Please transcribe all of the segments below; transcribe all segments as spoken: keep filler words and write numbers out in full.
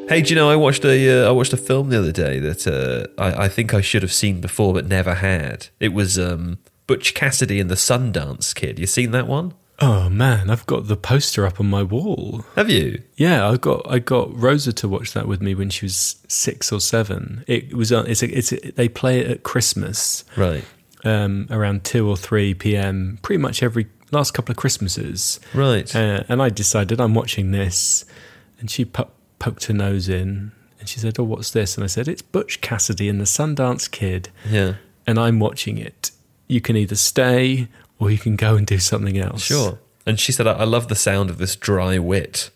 Hey, do you know I watched a uh, I watched a film the other day that uh, I, I think I should have seen before but never had. It was um, Butch Cassidy and the Sundance Kid. You seen that one? Oh man, I've got the poster up on my wall. Have you? Yeah, I got I got Rosa to watch that with me when she was six or seven. It was uh, it's a, it's a, they play it at Christmas, Right. Um, around two or three p.m. pretty much every last couple of Christmases. Right. Uh, and I decided I'm watching this, and she po- poked her nose in, and she said, "Oh, what's this?" And I said, "It's Butch Cassidy and the Sundance Kid." Yeah. And I'm watching it. You can either stay or you can go and do something else. Sure. And she said, I, I love the sound of this dry wit.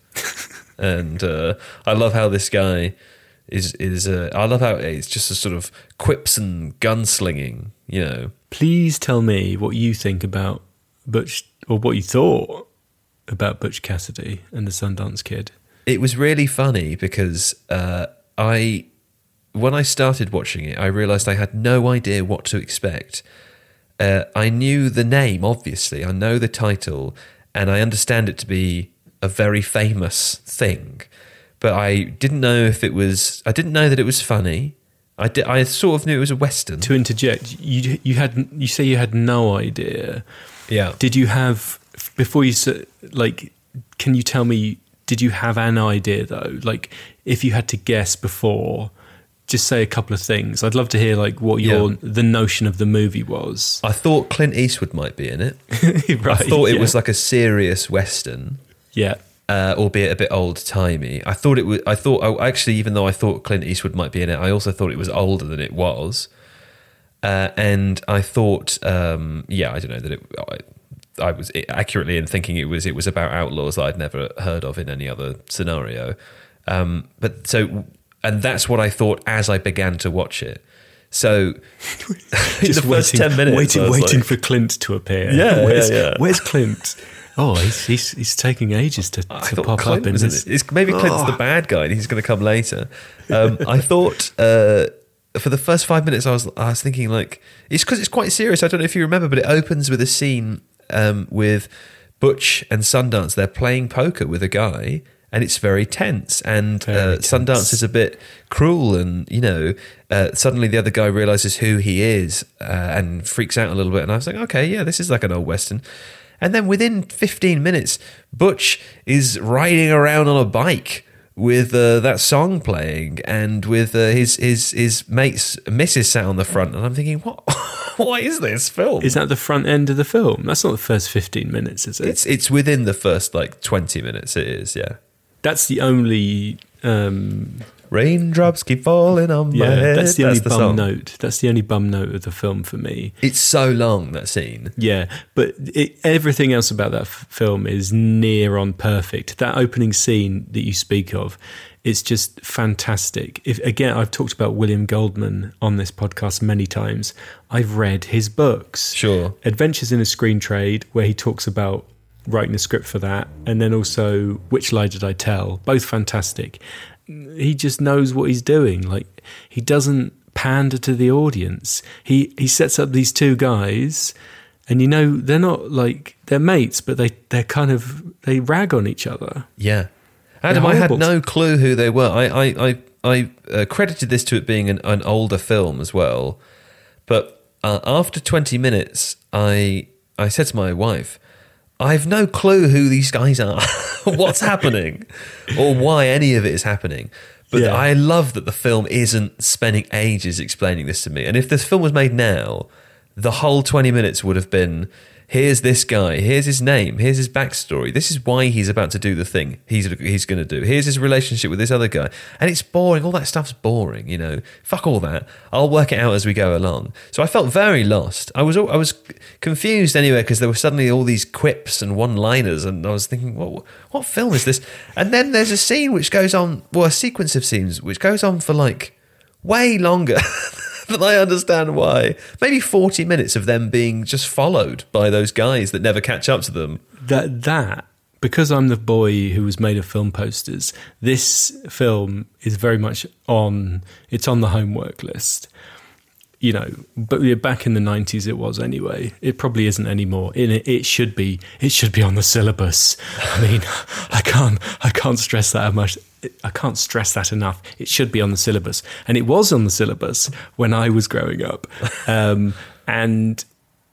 and uh, I love how this guy is, is uh, I love how it's just a sort of quips and gunslinging, you know. Please tell me what you think about Butch, or what you thought about Butch Cassidy and the Sundance Kid. It was really funny because uh, I, when I started watching it, I realised I had no idea what to expect. Uh, I knew the name, obviously. I know the title, and I understand it to be a very famous thing. But I didn't know if it was. I didn't know that it was funny. I did, I sort of knew it was a Western. To interject, you you had you say you had no idea. Yeah. Did you have before you s- like? Can you tell me? Did you have an idea though? Like, if you had to guess before. Just say a couple of things. I'd love to hear like what your Yeah. the notion of the movie was. I thought Clint Eastwood might be in it. Right, I thought it yeah. was like a serious Western, Yeah. uh, albeit a bit old timey. I thought it was. I thought I, actually, even though I thought Clint Eastwood might be in it, I also thought it was older than it was. Uh, and I thought, um, yeah, I don't know that it. I, I was accurately in thinking it was it was about outlaws that I'd never heard of in any other scenario. Um, but so. And that's what I thought as I began to watch it. So, Just the first waiting, ten minutes, waiting, I was waiting like, for Clint to appear. Yeah, where's, yeah, yeah. Where's Clint? Oh, he's he's, he's taking ages to, I to thought pop Clint up in was in this. it. It's, maybe Clint's Oh. the bad guy and he's going to come later. Um, I thought uh, for the first five minutes, I was I was thinking like it's because it's quite serious. I don't know if you remember, but it opens with a scene um, with Butch and Sundance. They're playing poker with a guy. And it's very tense, and Very uh, tense. Sundance is a bit cruel, and you know, uh, suddenly the other guy realizes who he is uh, and freaks out a little bit. And I was like, okay, yeah, this is like an old Western. And then within fifteen minutes, Butch is riding around on a bike with uh, that song playing, and with uh, his his his mate's missus sat on the front, and I'm thinking, what what is this film? Is that the front end of the film? That's not the first fifteen minutes, is it? It's it's within the first like twenty minutes. It is, yeah. That's the only. Um, Raindrops keep falling on my yeah, head. that's the only bum song. note. That's the only bum note of the film for me. It's so long, that scene. Yeah, but it, everything else about that f- film is near on perfect. That opening scene that you speak of, it's just fantastic. If again, I've talked about William Goldman on this podcast many times. I've read his books. Sure. Adventures in a Screen Trade, where he talks about writing a script for that, and then also Which Lie Did I Tell? Both fantastic. He just knows what he's doing. Like, he doesn't pander to the audience. He he sets up these two guys, and you know they're not like they're mates, but they they're kind of they rag on each other. Yeah. Adam, I had no clue who they were. I I I, I uh, credited this to it being an, an older film as well, but uh, after twenty minutes, I I said to my wife, I've no clue who these guys are, what's happening, or why any of it is happening. But Yeah. I love that the film isn't spending ages explaining this to me. And if this film was made now, the whole twenty minutes would have been, here's this guy, here's his name, here's his backstory, this is why he's about to do the thing he's he's going to do, here's his relationship with this other guy. And it's boring, all that stuff's boring, you know, fuck all that, I'll work it out as we go along. So I felt very lost. I was I was confused anyway, because there were suddenly all these quips and one-liners, and I was thinking, what, what film is this? And then there's a scene which goes on, well, a sequence of scenes which goes on for like way longer than I understand why. Maybe forty minutes of them being just followed by those guys that never catch up to them. That that because I'm the boy who was made of film posters. This film is very much on. It's on the homework list. you know, but yeah, back in the nineties it was anyway. It probably isn't anymore. It, it should be. It should be on the syllabus. I mean, I can't. I can't stress that much. I can't stress that enough. It should be on the syllabus, and it was on the syllabus when I was growing up. Um, and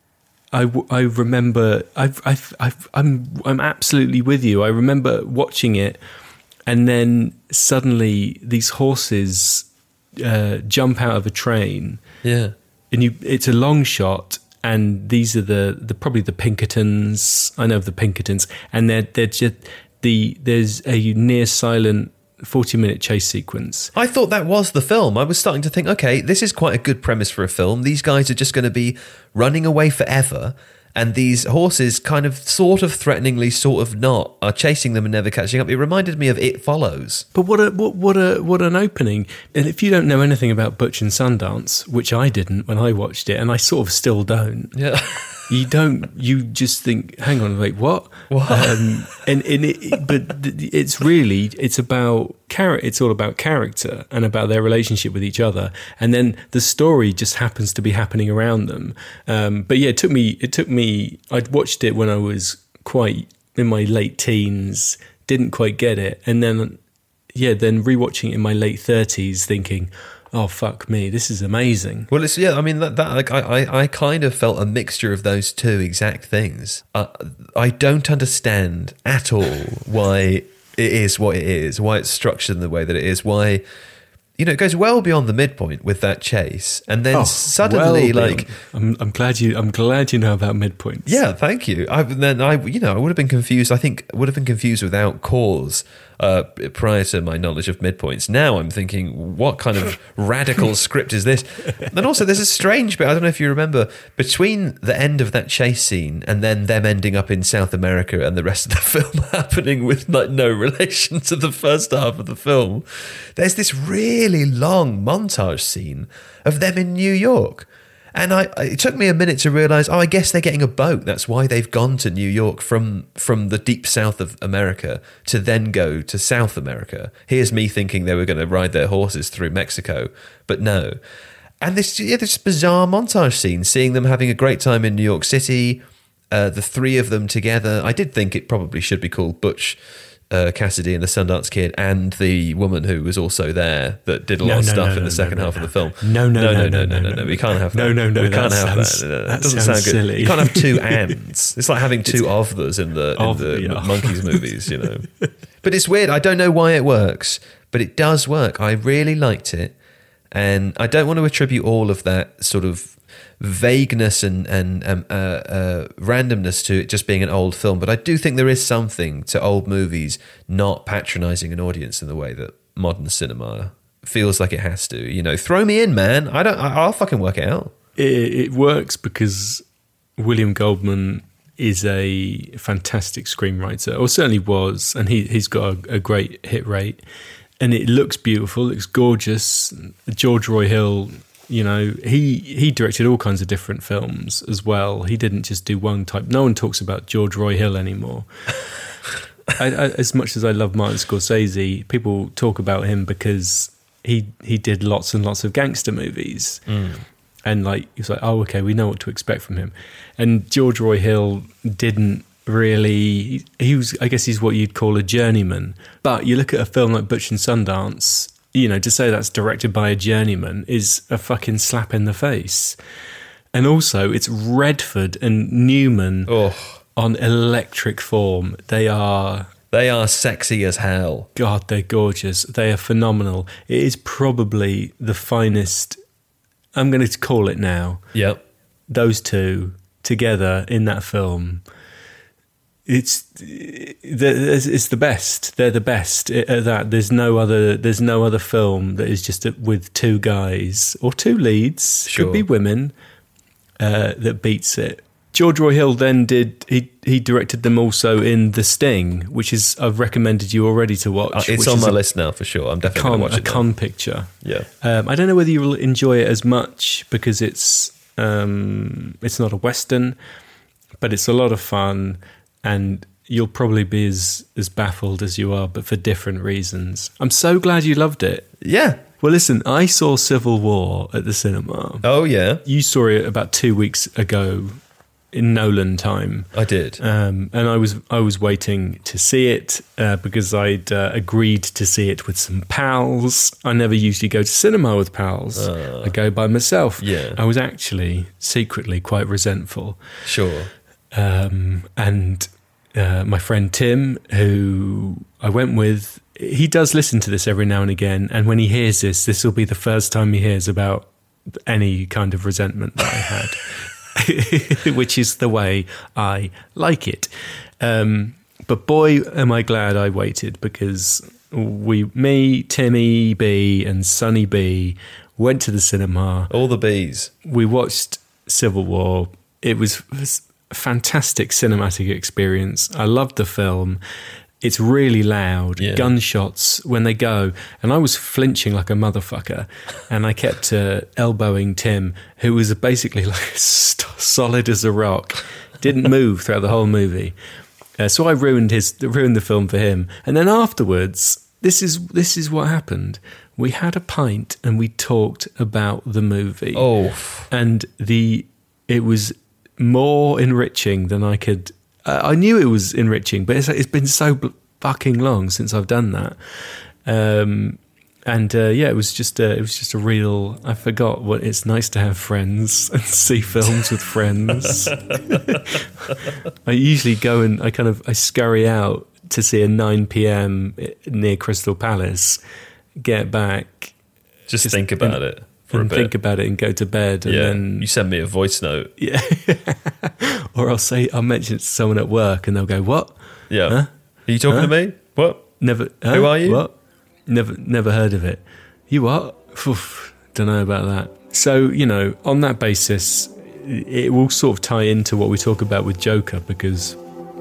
I, I remember. I've, I've, I've, I'm I'm absolutely with you. I remember watching it, and then suddenly these horses uh, jump out of a train. Yeah, and you, it's a long shot, and these are the, the probably the Pinkertons. I know of the Pinkertons, and they're they're just the there's a near silent forty minute chase sequence. I thought that was the film. I was starting to think, okay, this is quite a good premise for a film. These guys are just going to be running away forever, and these horses kind of sort of threateningly, sort of not, are chasing them and never catching up. It reminded me of It Follows. But what a what what a what an opening! And if you don't know anything about Butch and Sundance, which I didn't when I watched it, and I sort of still don't. Yeah. You don't. You just think, hang on, wait, what? What? Um, and and it, but it's really it's about character. It's all about character and about their relationship with each other. And then the story just happens to be happening around them. Um, but yeah, it took me. It took me. I'd watched it when I was quite in my late teens. Didn't quite get it, and then yeah, then rewatching it in my late thirties, thinking, oh fuck me, this is amazing. Well, it's yeah. I mean, that, that like I, I, I kind of felt a mixture of those two exact things. Uh, I don't understand at all why it is what it is, why it's structured in the way that it is, why you know it goes well beyond the midpoint with that chase, and then Oh, suddenly, well like, beyond. I'm, I'm glad you. I'm glad you know about midpoints. yeah, thank you. I then I you know I would have been confused. I think would have been confused without cause. Uh, prior to my knowledge of midpoints. Now I'm thinking, what kind of radical script is this? And also there's a strange bit, I don't know if you remember, between the end of that chase scene and then them ending up in South America and the rest of the film happening with like no relation to the first half of the film, there's this really long montage scene of them in New York. And I, it took me a minute to realise, oh, I guess they're getting a boat. That's why they've gone to New York from from the deep south of America to then go to South America. Here's me thinking they were going to ride their horses through Mexico, but no. And this yeah, this bizarre montage scene, seeing them having a great time in New York City, uh, the three of them together. I did think it probably should be called Butch Uh, Cassidy and the Sundance Kid and the woman who was also there that did a lot No, of no, stuff no, in no, the second no, half no. of the film. No, no, no, no, no, no, no, no. We can't have that. No, no, no, We that can't have sounds- that. No, no, that It doesn't sounds sound good. silly. You can't have two ands. It's like having two of those in the in Of- the yeah. Monkeys movies, you know. But it's weird. I don't know why it works, but it does work. I really liked it, and I don't want to attribute all of that sort of vagueness and and um, uh, uh, randomness to it just being an old film, but I do think there is something to old movies not patronising an audience in the way that modern cinema feels like it has to. You know, throw me in, man. I don't. I- I'll fucking work it out. It, it works because William Goldman is a fantastic screenwriter, or certainly was, and he he's got a, a great hit rate, and it looks beautiful, looks gorgeous. George Roy Hill. You know, he, he directed all kinds of different films as well. He didn't just do one type. No one talks about George Roy Hill anymore. I, I, as much as I love Martin Scorsese, people talk about him because he he did lots and lots of gangster movies. Mm. And like, it's like, oh, okay, we know what to expect from him. And George Roy Hill didn't really, he was, I guess he's what you'd call a journeyman. But you look at a film like Butch and Sundance, you know, to say that's directed by a journeyman is a fucking slap in the face. And also, it's Redford and Newman Oh, on electric form. They are... they are sexy as hell. God, they're gorgeous. They are phenomenal. It is probably the finest... I'm going to call it now. Yep. Those two together in that film... It's it's the best. They're the best at that. There's no other. There's no other film that is just with two guys or two leads. Sure. Could be women uh, that beats it. George Roy Hill then did. He he directed them also in The Sting, which is I've recommended you already to watch. Uh, it's which on is my a list now for sure. I'm definitely con, going to watch a it. con now. picture. Yeah. Um, I don't know whether you will enjoy it as much because it's um, it's not a Western, but it's a lot of fun. And you'll probably be as, as baffled as you are, but for different reasons. I'm so glad you loved it. Yeah, Well, listen, I saw Civil War at the cinema. Oh, yeah. You saw it about two weeks ago in Nolan time. I did. Um, and I was I was waiting to see it uh, because I'd uh, agreed to see it with some pals. I never usually go to cinema with pals. Uh, I go by myself. Yeah. I was actually secretly quite resentful. Sure. Um, and uh, my friend Tim, who I went with, he does listen to this every now and again. And when he hears this, this will be the first time he hears about any kind of resentment that I had. Which is the way I like it. Um, but boy, am I glad I waited, because we, me, Timmy B and Sonny B went to the cinema. All the bees. We watched Civil War. It was a fantastic cinematic experience. I loved the film. It's really loud, yeah. gunshots when they go. And I was flinching like a motherfucker. And I kept uh, elbowing Tim, who was basically like st- solid as a rock, didn't move throughout the whole movie. Uh, so I ruined his ruined the film for him. And then afterwards, this is this is what happened. We had a pint and we talked about the movie. Oh, and the it was more enriching than I could. I knew it was enriching, but it's, it's been so fucking long since I've done that. Um, and uh, yeah, it was just a, it was just a real. I forgot what it's nice to have friends and see films with friends. I usually go and I kind of I scurry out to see a nine p.m. near Crystal Palace. Get back, just, just think about and, it. For and a bit. think about it and go to bed. And yeah, then you send me a voice note. Yeah. Or I'll say, I'll mention it to someone at work and they'll go, what? Yeah. Huh? Are you talking huh? to me? What? Never. Huh? Who are you? What? Never, never heard of it. You what? Oof, don't know about that. So, you know, on that basis, it will sort of tie into what we talk about with Joker, because,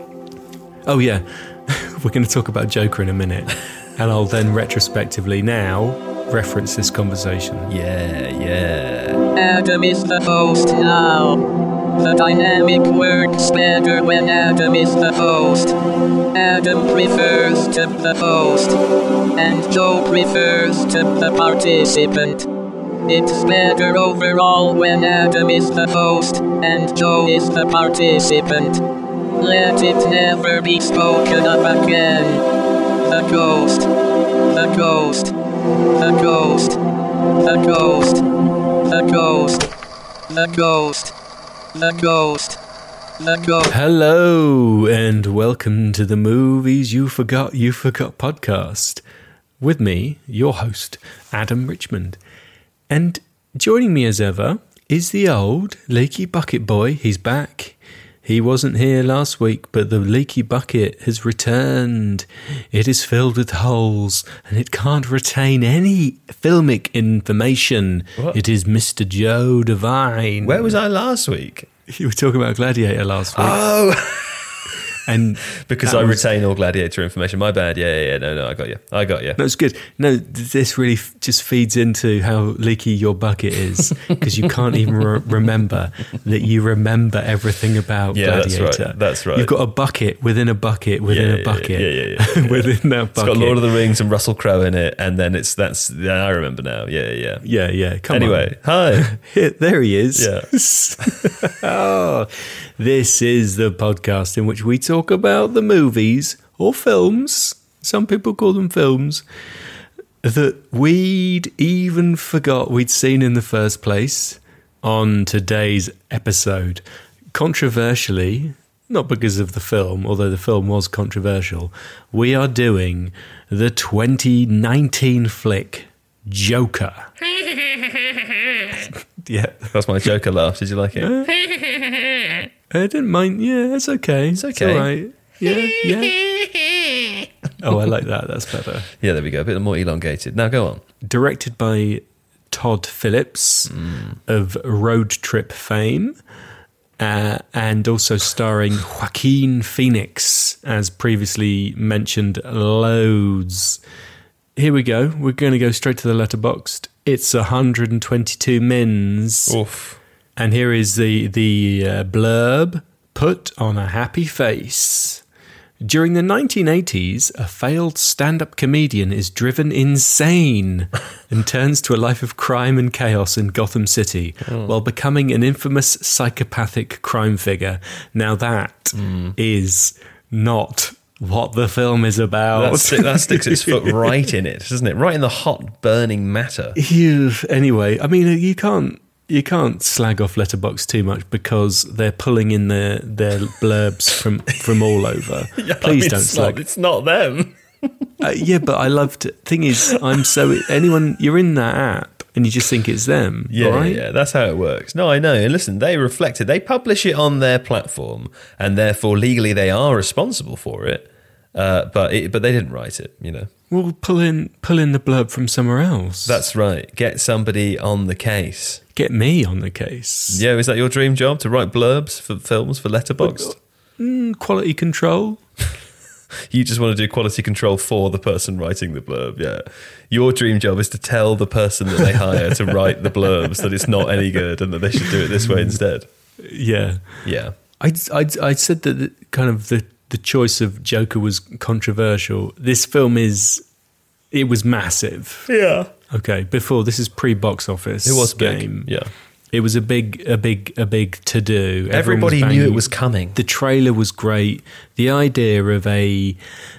oh yeah, we're going to talk about Joker in a minute. And I'll then retrospectively now reference this conversation. Yeah, yeah. Adam is the host now. The dynamic works better when Adam is the host. Adam prefers to the host, and Joe prefers to the participant. It's better overall when Adam is the host, and Joe is the participant. Let it never be spoken of again. The ghost, the ghost, the ghost, the ghost, the ghost, the ghost, the ghost, the ghost. Hello, and welcome to the Movies You Forgot You Forgot podcast. With me, your host, Adam Richmond. And joining me as ever is the old leaky bucket boy. He's back. He wasn't here last week, but the leaky bucket has returned. It is filled with holes, and it can't retain any filmic information. What? It is Mister Joe Devine. Where was I last week? You were talking about Gladiator last week. Oh, and because that I was- retain all Gladiator information. My bad. Yeah, yeah, yeah. No, no, I got you. I got you. No, it's good. No, th- this really f- just feeds into how leaky your bucket is, because you can't even re- remember that you remember everything about Yeah, that's Gladiator. right. That's right. You've got a bucket within a bucket within Yeah, a bucket yeah, yeah, yeah, yeah, yeah. within that It's bucket. got Lord of the Rings and Russell Crowe in it, and then it's that's. Yeah, I remember now. Yeah, yeah. yeah, yeah. Come Anyway, on. hi. Here, there he is. Yeah. Oh, this is the podcast in which we talk about the movies or films, some people call them films, that we'd even forgot we'd seen in the first place. On today's episode, controversially, not because of the film, although the film was controversial, we are doing the twenty nineteen flick Joker. Yeah. That's my Joker laugh. Did you like it? I didn't mind. Yeah, it's okay. It's okay. all right. Yeah, yeah. Oh, I like that. That's better. Yeah, there we go. A bit more elongated. Now go on. Directed by Todd Phillips of Road Trip fame, uh, and also starring Joaquin Phoenix, as previously mentioned loads. Here we go. We're going to go straight to the letterboxd. It's one hundred twenty-two mins. Oof. And here is the the uh, blurb: put on a happy face. During the nineteen eighties, a failed stand-up comedian is driven insane and turns to a life of crime and chaos in Gotham City oh. while becoming an infamous psychopathic crime figure. Now that mm. is not what the film is about. That, that sticks its foot right in it, doesn't it? Right in the hot, burning matter. Anyway, I mean, you can't you can't slag off Letterboxd too much because they're pulling in their their blurbs from, from all over. yeah, Please I mean, don't it's slag. Not, it's not them. uh, yeah, but I loved it. Thing is, I'm so anyone you're in that app and you just think it's them. Yeah, right? yeah, that's how it works. No, I know. And listen, they reflect it. They publish it on their platform, and therefore legally they are responsible for it. Uh, but it, but they didn't write it, you know. Well, pull in pull in the blurb from somewhere else. That's right. Get somebody on the case. Get me on the case. Yeah, is that your dream job, to write blurbs for films for Letterboxd? Mm, quality control. You just want to do quality control for the person writing the blurb, yeah. Your dream job is to tell the person that they hire to write the blurbs that it's not any good and that they should do it this way instead. Yeah. Yeah. I I said that the, kind of the, the choice of Joker was controversial. This film is, it was massive. Yeah. Okay, before, this is pre-box office. It was game. big, yeah. It was a big, a big, a big to do. Everybody knew it was coming. The trailer was great. The idea of a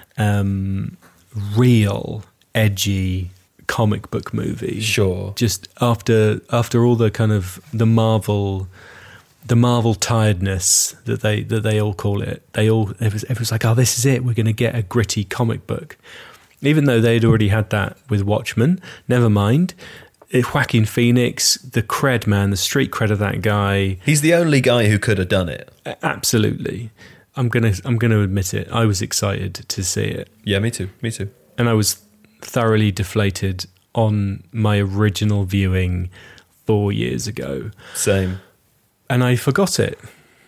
um, real, edgy comic book movie. Sure. Just after after all the kind of the Marvel, the Marvel tiredness that they that they all call it. They all it was it was like, oh, this is it. We're going to get a gritty comic book. Even though they'd already had that with Watchmen, never mind. Joaquin Phoenix, the cred man, the street cred of that guy. He's the only guy who could have done it. Absolutely. I'm gonna I'm gonna admit it. I was excited to see it. Yeah, me too. Me too. And I was thoroughly deflated on my original viewing four years ago. Same. And I forgot it.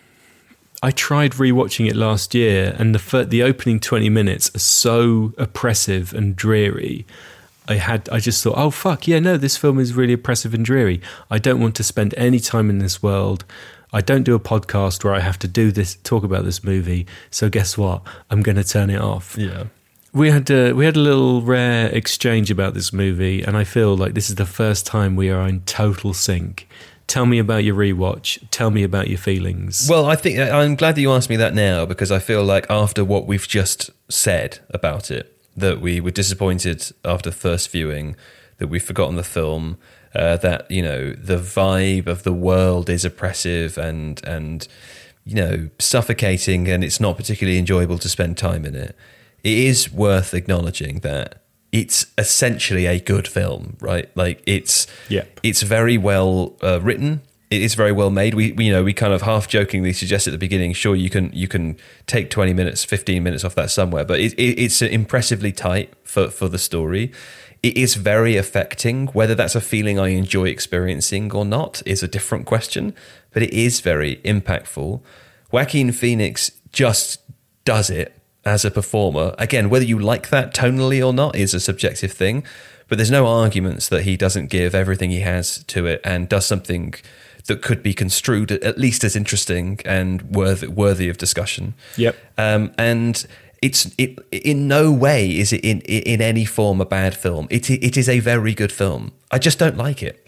I tried rewatching it last year, and the fir- the opening twenty minutes are so oppressive and dreary. I had I just thought, oh fuck, yeah, no, this film is really oppressive and dreary. I don't want to spend any time in this world. I don't do a podcast where I have to do this, talk about this movie. So guess what? I'm going to turn it off. Yeah. We had a, we had a little rare exchange about this movie, and I feel like this is the first time we are in total sync. Tell me about your rewatch. Tell me about your feelings. Well, I think I'm glad that you asked me that now, because I feel like after what we've just said about it, that we were disappointed after the first viewing, that we've forgotten the film, uh, that, you know, the vibe of the world is oppressive and, and, you know, suffocating, and it's not particularly enjoyable to spend time in it. It is worth acknowledging that it's essentially a good film, right? Like it's, yep. it's very well uh, written. It is very well made. We, we, you know, we kind of half jokingly suggest at the beginning, sure, you can you can take twenty minutes, fifteen minutes off that somewhere, but it, it, it's impressively tight for, for the story. It is very affecting. Whether that's a feeling I enjoy experiencing or not is a different question, but it is very impactful. Joaquin Phoenix just does it as a performer. Again, whether you like that tonally or not is a subjective thing, but there's no arguments that he doesn't give everything he has to it and does something that could be construed at least as interesting and worthy worthy of discussion. Yep. Um, and it's it in no way is it in in any form a bad film. It it is a very good film. I just don't like it.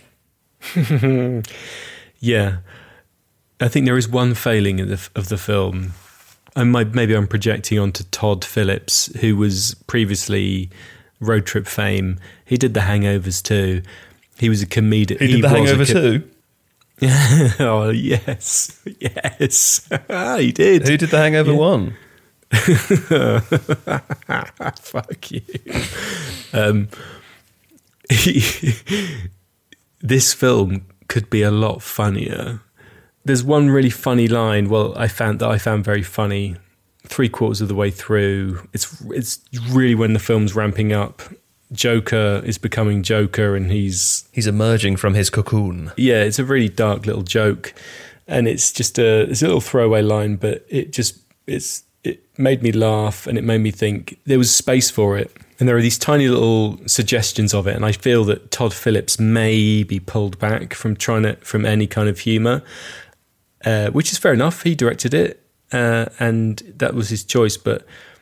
Yeah, I think there is one failing of the of the film. I might, maybe I'm projecting onto Todd Phillips, who was previously Road Trip fame. He did The Hangovers too. He was a comedian. He did he The Hangover co- too. Oh yes, yes, he did. Who did The Hangover yeah. one? Fuck you. Um, this film could be a lot funnier. There's one really funny line. Well, I found that I found very funny. Three quarters of the way through, it's it's really when the film's ramping up. Joker is becoming Joker, and he's he's emerging from his cocoon. Yeah, it's a really dark little joke, and it's just a it's a little throwaway line, but it just it's it made me laugh, and it made me think there was space for it, and there are these tiny little suggestions of it, and I feel that Todd Phillips may be pulled back from trying to from any kind of humour, uh, which is fair enough. He directed it, uh, and that was his choice, but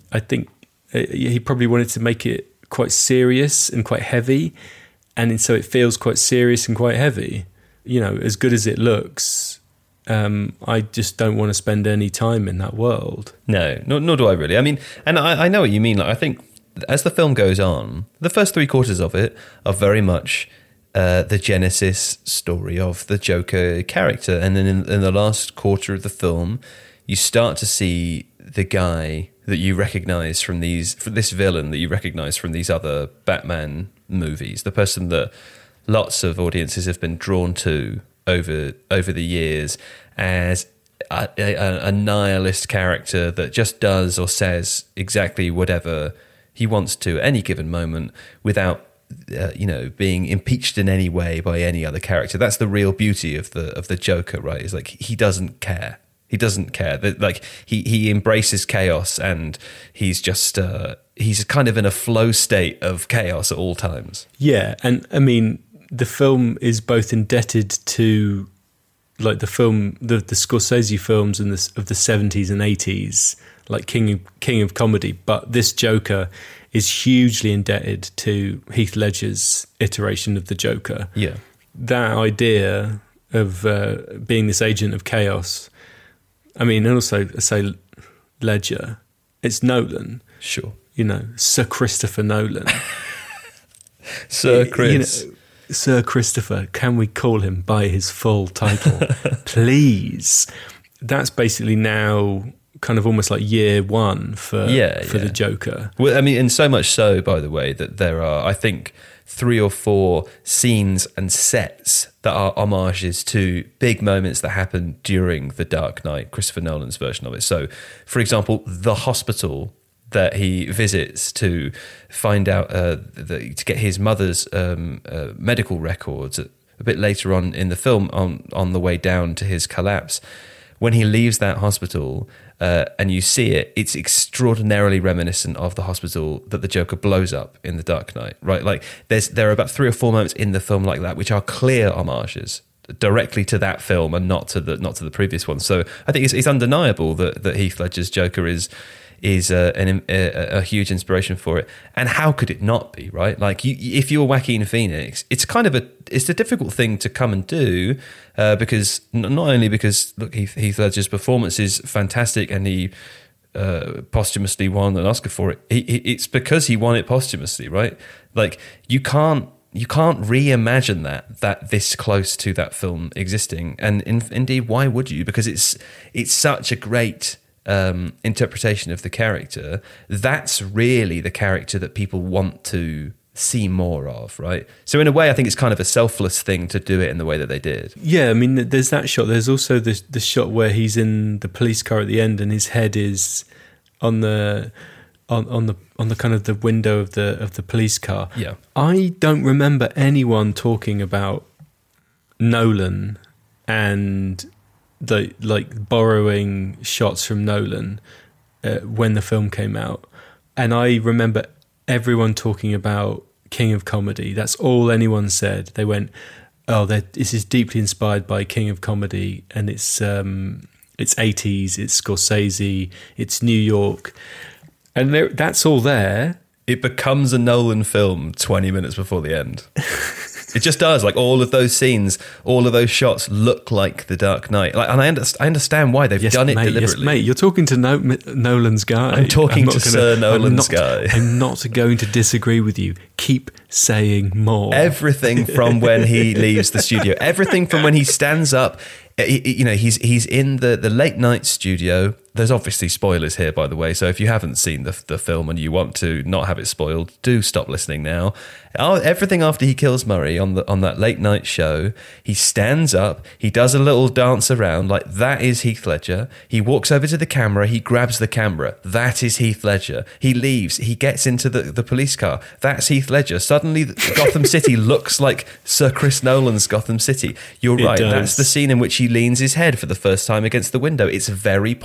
I think uh, he probably wanted to make it quite serious and quite heavy, and so it feels quite serious and quite heavy. You know, as good as it looks, um, I just don't want to spend any time in that world. No, nor, nor do I really. I mean, and I, I know what you mean. Like, I think as the film goes on, the first three quarters of it are very much uh, the genesis story of the Joker character, and then in, in the last quarter of the film, you start to see the guy that you recognize from these, from this villain that you recognize from these other Batman movies, the person that lots of audiences have been drawn to over over the years as a, a, a nihilist character that just does or says exactly whatever he wants to at any given moment without uh, you know being impeached in any way by any other character. That's the real beauty of the of the Joker, right? Is like he doesn't care. He doesn't care. Like he he embraces chaos, and he's just uh, he's kind of in a flow state of chaos at all times. Yeah, and I mean, the film is both indebted to like the film, the, the Scorsese films in the, of the seventies and eighties, like King of, King of Comedy, but this Joker is hugely indebted to Heath Ledger's iteration of the Joker. Yeah, that idea of uh, being this agent of chaos. I mean, and also say Ledger, it's Nolan. Sure, you know, Sir Christopher Nolan. Sir Chris. You know, Sir Christopher, can we call him by his full title, please? That's basically now kind of almost like year one for yeah, for yeah. the Joker. Well, I mean, and so much so, by the way, that there are, I think, three or four scenes and sets that are homages to big moments that happened during The Dark Knight, Christopher Nolan's version of it. So, for example, the hospital that he visits to find out uh, the, to get his mother's um, uh, medical records a bit later on in the film on on the way down to his collapse. When he leaves that hospital uh, and you see it, it's extraordinarily reminiscent of the hospital that the Joker blows up in The Dark Knight, right? Like there's there are about three or four moments in the film like that which are clear homages directly to that film and not to the not to the previous one. So I think it's, it's undeniable that that Heath Ledger's Joker is is a, an, a, a huge inspiration for it. And how could it not be, right? Like, you, if you're Joaquin Phoenix, it's kind of a it's a difficult thing to come and do uh, because not only because look, Heath, Heath Ledger's performance is fantastic and he uh, posthumously won an Oscar for it. He, it's because he won it posthumously, right? Like, you can't you can't reimagine that that this close to that film existing. And in, indeed, why would you? Because it's it's such a great Um, interpretation of the character. That's really the character that people want to see more of, right? So in a way, I think it's kind of a selfless thing to do it in the way that they did. Yeah, I mean, there's that shot. There's also the the shot where he's in the police car at the end, and his head is on the on on the on the kind of the window of the of the police car. Yeah, I don't remember anyone talking about Nolan and the like borrowing shots from Nolan uh, when the film came out, and I remember everyone talking about King of Comedy. That's all anyone said. They went, "Oh, this is deeply inspired by King of Comedy, and it's um, it's eighties, it's Scorsese, it's New York," and there, that's all there. It becomes a Nolan film twenty minutes before the end. It just does. Like, all of those scenes, all of those shots look like The Dark Knight. Like, and I, understand, I understand why they've yes, done it mate, deliberately. Yes, mate, you're talking to no- Nolan's guy. I'm talking I'm to gonna, Sir Nolan's I'm not, guy. I'm not going to disagree with you. Keep saying more. Everything from when he leaves the studio, everything from when he stands up. You know, he's he's in the, the late night studio. There's obviously spoilers here, by the way. So if you haven't seen the the film and you want to not have it spoiled, do stop listening now. Everything after he kills Murray on the on that late night show, he stands up, he does a little dance around, like that is Heath Ledger. He walks over to the camera, he grabs the camera. That is Heath Ledger. He leaves, he gets into the, the police car. That's Heath Ledger. Suddenly, Gotham City looks like Sir Chris Nolan's Gotham City. You're It right. does. That's the scene in which he leans his head for the first time against the window. It's very pointed. It's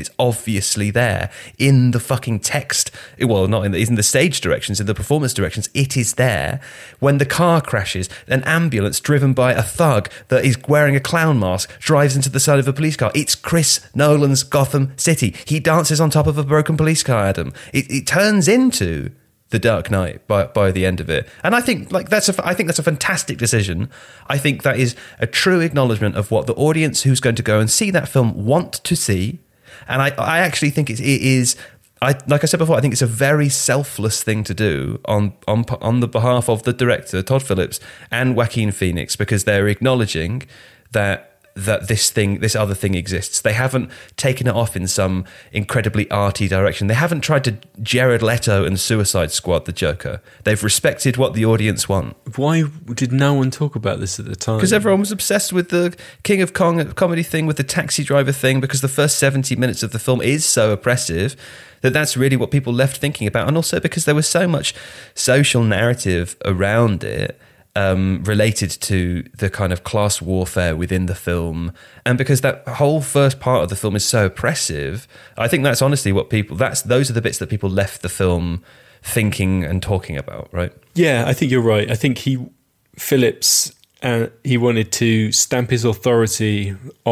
It's obviously there in the fucking text. Well, not in the, in the stage directions, in the performance directions. It is there. When the car crashes, an ambulance driven by a thug that is wearing a clown mask drives into the side of a police car. It's Chris Nolan's Gotham City. He dances on top of a broken police car, Adam. It, it turns into The Dark Knight by by the end of it, and I think like that's a I think that's a fantastic decision. I think that is a true acknowledgement of what the audience who's going to go and see that film want to see, and I I actually think it, it is. I like I said before, I think it's a very selfless thing to do on on on the behalf of the director Todd Phillips and Joaquin Phoenix, because they're acknowledging that. that this thing, this other thing exists. They haven't taken it off in some incredibly arty direction. They haven't tried to Jared Leto and Suicide Squad the Joker. They've respected what the audience want. Why did no one talk about this at the time? Because everyone was obsessed with the King of Kong comedy thing, with the taxi driver thing, because the first seventy minutes of the film is so oppressive that that's really what people left thinking about. And also because there was so much social narrative around it, Um, related to the kind of class warfare within the film, and because that whole first part of the film is so oppressive, I think that's honestly what people that's those are the bits that people left the film thinking and talking about, right? Yeah, I think you're right. I think he Phillips uh, he wanted to stamp his authority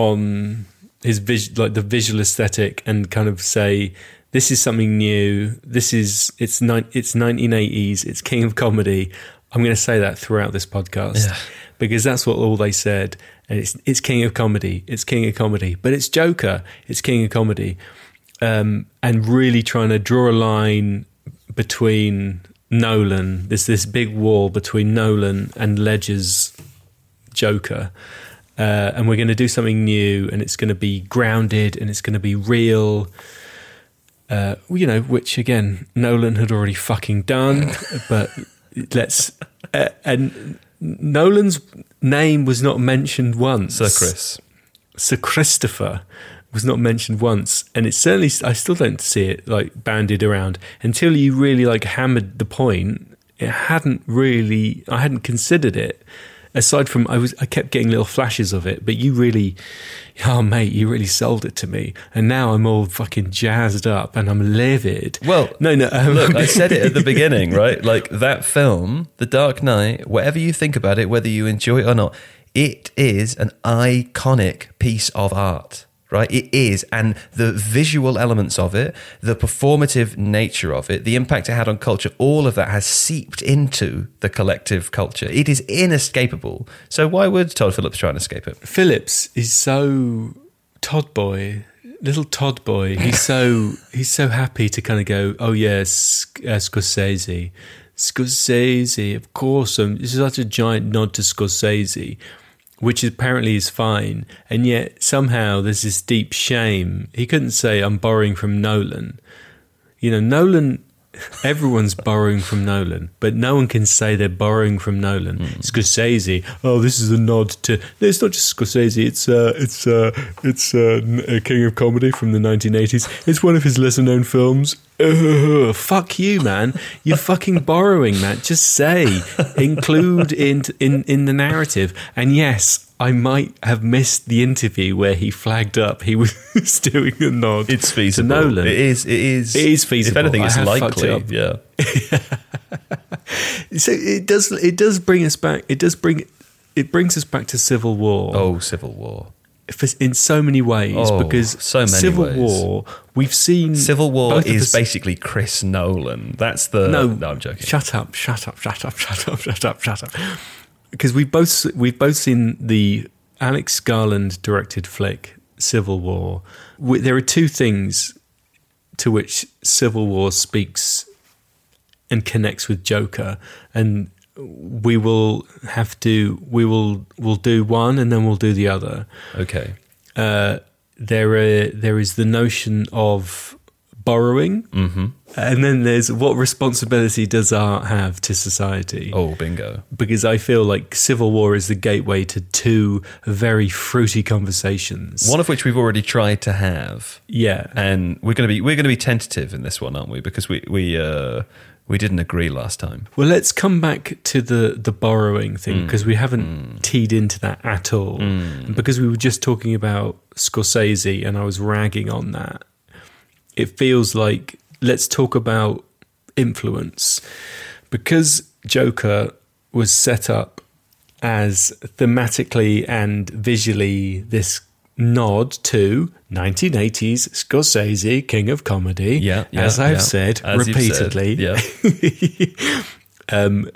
on his vis- like the visual aesthetic and kind of say, this is something new. This is it's ni- it's nineteen eighties. It's King of Comedy. I'm going to say that throughout this podcast, yeah, because that's what all they said. And it's it's King of Comedy. It's King of Comedy. But it's Joker. It's King of Comedy. Um, and really trying to draw a line between Nolan. There's this big wall between Nolan and Ledger's Joker. Uh, and we're going to do something new, and it's going to be grounded, and it's going to be real. Uh, you know, which, again, Nolan had already fucking done. But... Let's uh, and Nolan's name was not mentioned once. Sir Chris, Sir Christopher was not mentioned once, and it's certainly I still don't see it like bandied around until you really like hammered the point. It hadn't really, I hadn't considered it. Aside from I was, I kept getting little flashes of it, but you really, oh mate, you really sold it to me, and now I'm all fucking jazzed up and I'm livid. Well, no, no. Um, look, I said it at the beginning, right? Like that film, The Dark Knight. Whatever you think about it, whether you enjoy it or not, it is an iconic piece of art. Right, it is, and the visual elements of it, the performative nature of it, the impact it had on culture, all of that has seeped into the collective culture. It is inescapable. So why would Todd Phillips try and escape it? Phillips is so Todd boy, little Todd boy. He's so he's so happy to kind of go, oh yes, uh, Scorsese, Scorsese, of course. Um, this is such a giant nod to Scorsese, which apparently is fine, and yet somehow there's this deep shame. He couldn't say, I'm borrowing from Nolan. You know, Nolan, everyone's borrowing from Nolan, but no one can say they're borrowing from Nolan. Mm. Scorsese, oh, this is a nod to... No, it's not just Scorsese, it's uh, it's uh, it's uh, King of Comedy from the nineteen eighties. It's one of his lesser-known films. Uh, fuck you, man. You're fucking borrowing, man. Just say, include in, in in the narrative. And yes, I might have missed the interview where he flagged up he was doing a nod. It's feasible. To Nolan. It is. It is. It is feasible. If anything, it's I have likely. fucked it up. Yeah. So it does. It does bring us back. It does bring. It brings us back to Civil War. Oh, Civil War. In so many ways, oh, because so many Civil ways. War, we've seen Civil War both is us, basically Chris Nolan. That's the no, no. I'm joking. Shut up! Shut up! Shut up! Shut up! Shut up! Shut up! Because we've both we've both seen the Alex Garland directed flick Civil War. We, there are two things to which Civil War speaks and connects with Joker, and we will have to we will we'll do one and then we'll do the other. Okay. Uh, there are, there is the notion of borrowing, mm-hmm. and then there's what responsibility does art have to society? Oh, bingo. Because I feel like Civil War is the gateway to two very fruity conversations. One of which we've already tried to have. Yeah. And we're going to be we're going to be tentative in this one, aren't we? Because we we uh, we didn't agree last time. Well, let's come back to the, the borrowing thing, because mm. we haven't mm. teed into that at all. Mm. And because we were just talking about Scorsese and I was ragging on that. it feels like, let's talk about influence. Because Joker was set up as thematically and visually this nod to nineteen eighties Scorsese, King of Comedy, Yeah, yeah, as I've yeah. said As you've said, repeatedly. yeah. um,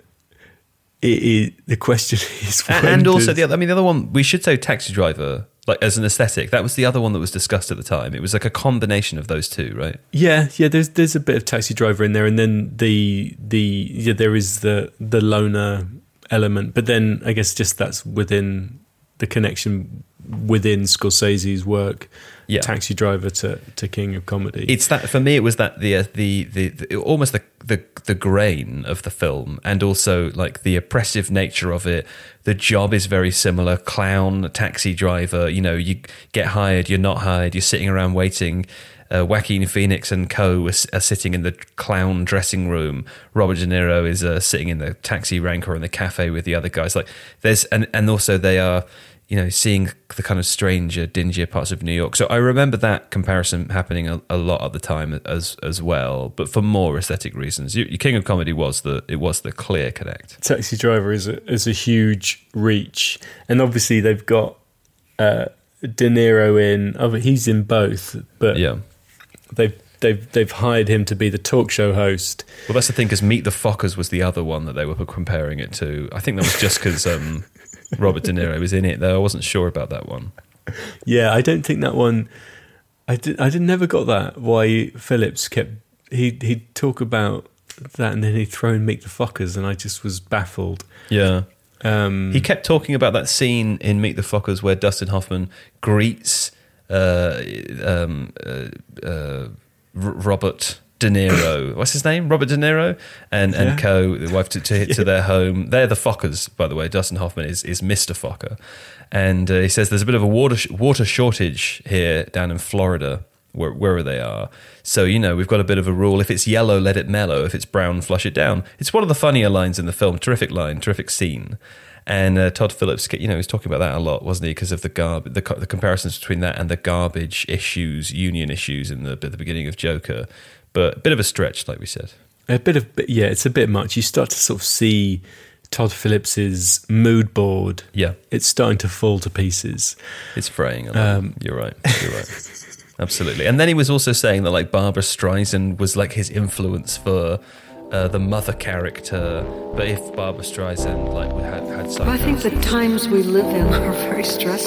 it, it, the question is, And, when and also does- the other, I mean, the other one, we should say Taxi Driver, like as an aesthetic. That was the other one that was discussed at the time. It was like a combination of those two, right? yeah, yeah. There's there's a bit of Taxi Driver in there, and then the the yeah, there is the the loner element, but then I guess just that's within the connection within Scorsese's work. Yeah. Taxi Driver to, to King of Comedy. It's that for me. It was that the uh, the, the the almost the, the the grain of the film, and also like the oppressive nature of it. The job is very similar. Clown, taxi driver. You know, you get hired, you're not hired. You're sitting around waiting. Uh, Joaquin Phoenix and co are, are sitting in the clown dressing room. Robert De Niro is uh, sitting in the taxi rank or in the cafe with the other guys. Like there's and and also they are, you know, seeing the kind of stranger, dingier parts of New York. So I remember that comparison happening a, a lot at the time as as well, but for more aesthetic reasons. You, King of Comedy was the it was the clear connect. Taxi Driver is a, is a huge reach, and obviously they've got uh, De Niro in. Oh, he's in both, but Yeah. they've they've they've hired him to be the talk show host. Well, that's the thing, because Meet the Fockers was the other one that they were comparing it to. I think that was just because um, Robert De Niro was in it, though. I wasn't sure about that one. Yeah, I don't think that one. I did. I did never got that. Why Phillips kept he he'd talk about that and then he'd throw in Meet the Fockers, and I just was baffled. Yeah. Um, He kept talking about that scene in Meet the Fockers where Dustin Hoffman greets uh, um, uh, uh, R- Robert De Niro. What's his name? Robert De Niro and Yeah. and co. The wife to to, to their home. They're the Fockers, by the way. Dustin Hoffman is is Mister Focker, and uh, he says there's a bit of a water sh- water shortage here down in Florida. Where, wherever they are. So, you know, we've got a bit of a rule. If it's yellow, let it mellow. If it's brown, flush it down. It's one of the funnier lines in the film. Terrific line, terrific scene. And uh, Todd Phillips, you know, he was talking about that a lot, wasn't he? Because of the garb, the, co- the comparisons between that and the garbage issues, union issues in the, at the beginning of Joker. But a bit of a stretch, like we said. a bit of yeah, it's a bit much. You start to sort of see Todd Phillips's mood board. Yeah. It's starting to fall to pieces. It's fraying. a lot. Um, You're right. You're right. Absolutely. And then he was also saying that like Barbara Streisand was like his influence for uh, the mother character. But if Barbara Streisand like had, had some Well, I think the times we live in are very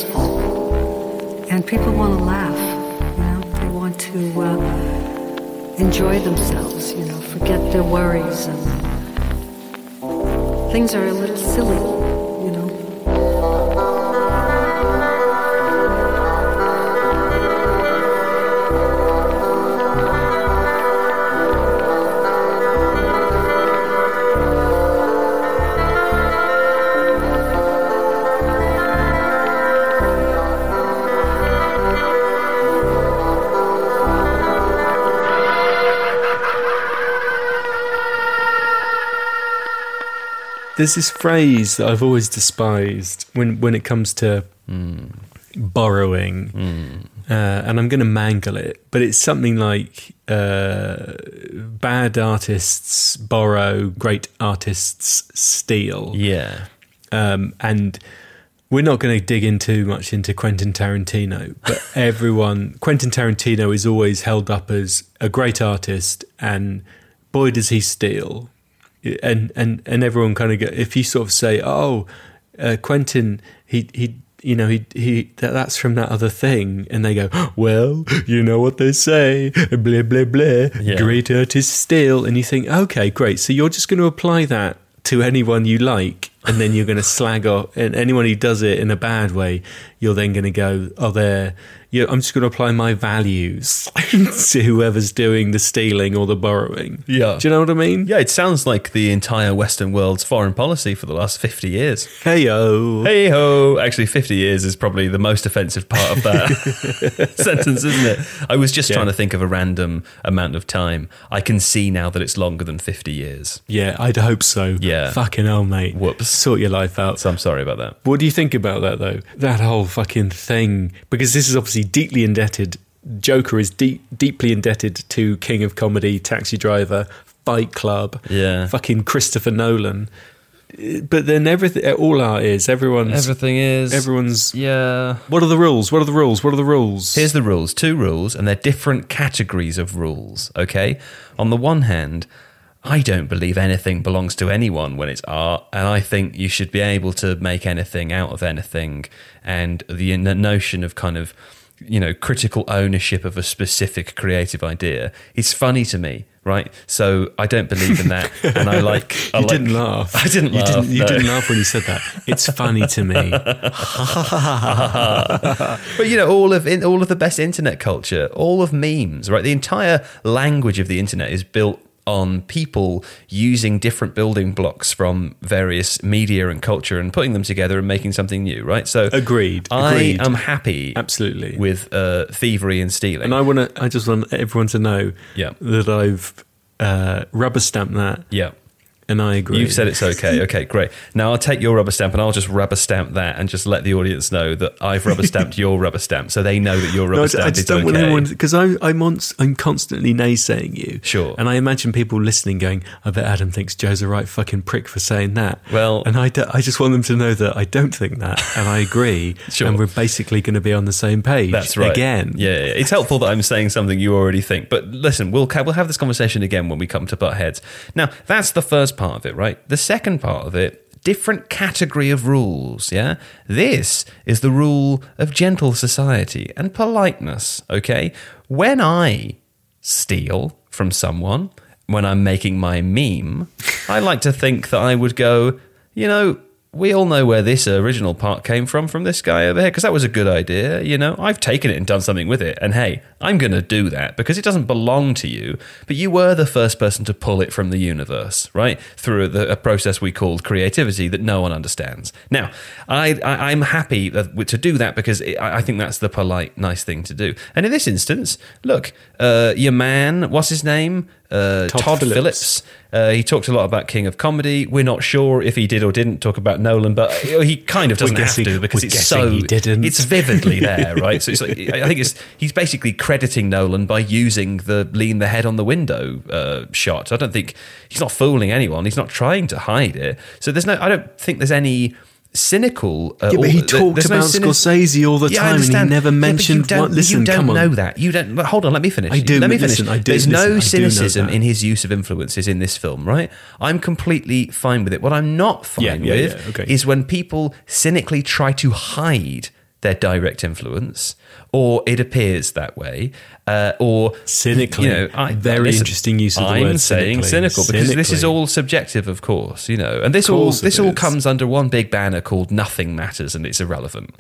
stressful, and people want to laugh. You know, they want to uh, enjoy themselves. You know, forget their worries, and things are a little silly. You know. There's this phrase that I've always despised when, when it comes to Mm. borrowing, Mm. uh, and I'm going to mangle it, but it's something like uh, bad artists borrow, great artists steal. Yeah. Um, and we're not going to dig in too much into Quentin Tarantino, but everyone, Quentin Tarantino is always held up as a great artist, and boy, does he steal. And and and everyone kind of go, if you sort of say, oh, uh, Quentin, he he, you know, he he that, that's from that other thing, and they go, well, you know what they say, blah blah blah, Yeah. great artists steal, and you think, okay, great, so you're just going to apply that to anyone you like, and then you're going to slag off, and anyone who does it in a bad way, you're then going to go, oh, they're, you know, I'm just going to apply my values to whoever's doing the stealing or the borrowing. Yeah. Do you know what I mean? Yeah, it sounds like the entire Western world's foreign policy for the last fifty years. Hey-o. Hey ho! Actually, fifty years is probably the most offensive part of that sentence, isn't it? I was just Yeah. trying to think of a random amount of time. I can see now that it's longer than fifty years. Yeah, I'd hope so. Yeah. Fucking hell, mate. Whoops. Sort your life out. So I'm sorry about that. What do you think about that, though? That whole fucking thing. Because this is obviously deeply indebted Joker is deep, deeply indebted to King of Comedy, Taxi Driver, Fight Club, Yeah. fucking Christopher Nolan. But then everything, all art is everyone's. Everything is. Everyone's. Yeah. What are the rules? What are the rules? What are the rules? Here's the rules. Two rules, and they're different categories of rules, okay? On the one hand, I don't believe anything belongs to anyone when it's art, and I think you should be able to make anything out of anything. And the notion of kind of, you know, critical ownership of a specific creative idea is funny to me, right? So I don't believe in that, and I like. I you like, didn't laugh. I didn't you laugh. Didn't, you no. didn't laugh when you said that. It's funny to me. But you know, all of in, all of the best internet culture, all of memes, right? The entire language of the internet is built on people using different building blocks from various media and culture and putting them together and making something new, right? So Agreed. I Agreed. am happy, Absolutely, with uh, thievery and stealing. And I want to. I just want everyone to know Yeah. that I've uh, rubber stamped that, yeah. and I agree. You've said it's okay. Okay, great. Now I'll take your rubber stamp and I'll just rubber stamp that and just let the audience know that I've rubber stamped your rubber stamp, so they know that your rubber No, I, stamp I just is don't okay. want anyone because I'm I'm, on, I'm constantly naysaying you. Sure. And I imagine people listening going, "I bet Adam thinks Joe's a right fucking prick for saying that." Well- and I, do, I just want them to know that I don't think that, and I agree. Sure. And we're basically going to be on the same page. That's right. Again. Yeah, yeah, it's helpful that I'm saying something you already think. But listen, we'll ca- we'll have this conversation again when we come to butt heads. Now, that's the first part of it, right? The second part of it, different category of rules, yeah? This is the rule of gentle society and politeness, okay? When I steal from someone, when I'm making my meme, I like to think that I would go, you know, we all know where this original part came from, from this guy over here, because that was a good idea, you know? I've taken it and done something with it, and hey, I'm going to do that because it doesn't belong to you, but you were the first person to pull it from the universe, right? Through the, a process we called creativity that no one understands. Now, I, I, I'm happy that, to do that because it, I think that's the polite, nice thing to do. And in this instance, look, uh, your man, what's his name? Uh, Todd Todd, Phillips. Phillips. Uh, he talked a lot about King of Comedy. We're not sure if he did or didn't talk about Nolan, but he kind of doesn't We're guessing- have to because we're it's guessing so he didn't. it's vividly there, right? So it's like, I think it's he's basically crediting Nolan by using the lean the head on the window uh, shot. I don't think he's not fooling anyone. He's not trying to hide it. So there's no. I don't think there's any cynical. Uh, Yeah, but he or- talked there's no about cynic- Scorsese all the Yeah, I time, and he understand. never Yeah, but mentioned. You don't, what, listen, you don't come on. know that. You don't. but Hold on, let me finish. I do, Let me finish. listen, I do- There's listen, I do no know cynicism that. in his use of influences in this film, right? I'm completely fine with it. What I'm not fine Yeah, yeah, with yeah, okay. is when people cynically try to hide their direct influence, or it appears that way, uh, or Cynically. You know, I, Very listen, interesting use of the I'm word saying cynically. cynical because this is Cynically. all subjective, of course. You know, and this all course it this all is. comes under one big banner called "Nothing Matters" and it's irrelevant.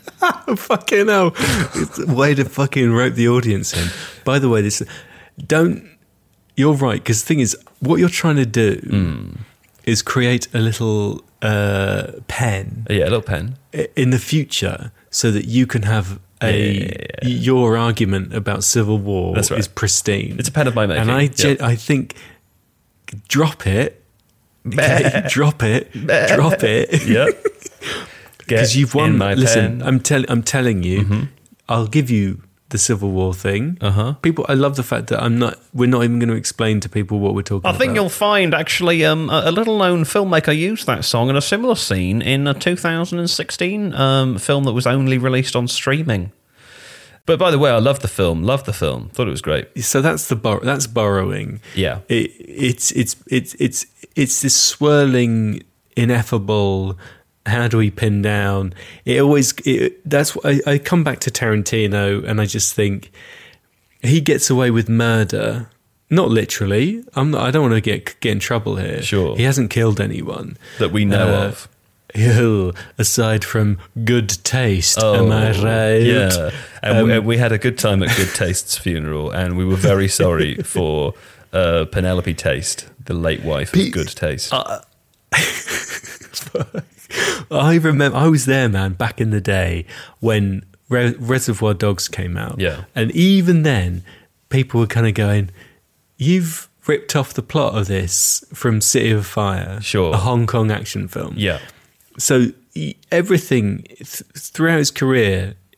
Fucking hell. It's a way to fucking rope the audience in. By the way, this don't. You're right, because the thing is, what you're trying to do Mm. is create a little uh, pen Yeah, a little pen. i- in the future so that you can have a Yeah, yeah, yeah. your argument about civil war That's right. is pristine. It's a pen of my making. and I, gen- Yeah. I think drop it, okay? drop it, drop it. Yeah. Because you've won. in my Listen, pen. I'm telling. I'm telling you. Mm-hmm. I'll give you the Civil War thing. Uh-huh. People, I love the fact that I'm not. We're not even going to explain to people what we're talking I about. think you'll find actually um, a, a little known filmmaker used that song in a similar scene in a two thousand sixteen um, film that was only released on streaming. But by the way, I love the film. Love the film. Thought it was great. So that's the bor- that's borrowing. Yeah. It, it's it's it's it's it's this swirling, ineffable. How do we pin down? It always. It, that's what I, I come back to Tarantino, and I just think he gets away with murder. Not literally. I'm not. I don't want to get get in trouble here. Sure. He hasn't killed anyone That we know Uh, of. Ew, aside from good taste, am I right? Oh, Yeah. And Um, we, we had a good time at Good Taste's funeral, and we were very sorry for uh, Penelope Taste, the late wife of Pe- Good Taste. I remember I was there, man, back in the day when Re- Reservoir Dogs came out. Yeah. And even then, people were kind of going, "You've ripped off the plot of this from City of Fire, Sure. a Hong Kong action film." yeah. So e- everything th- throughout his career,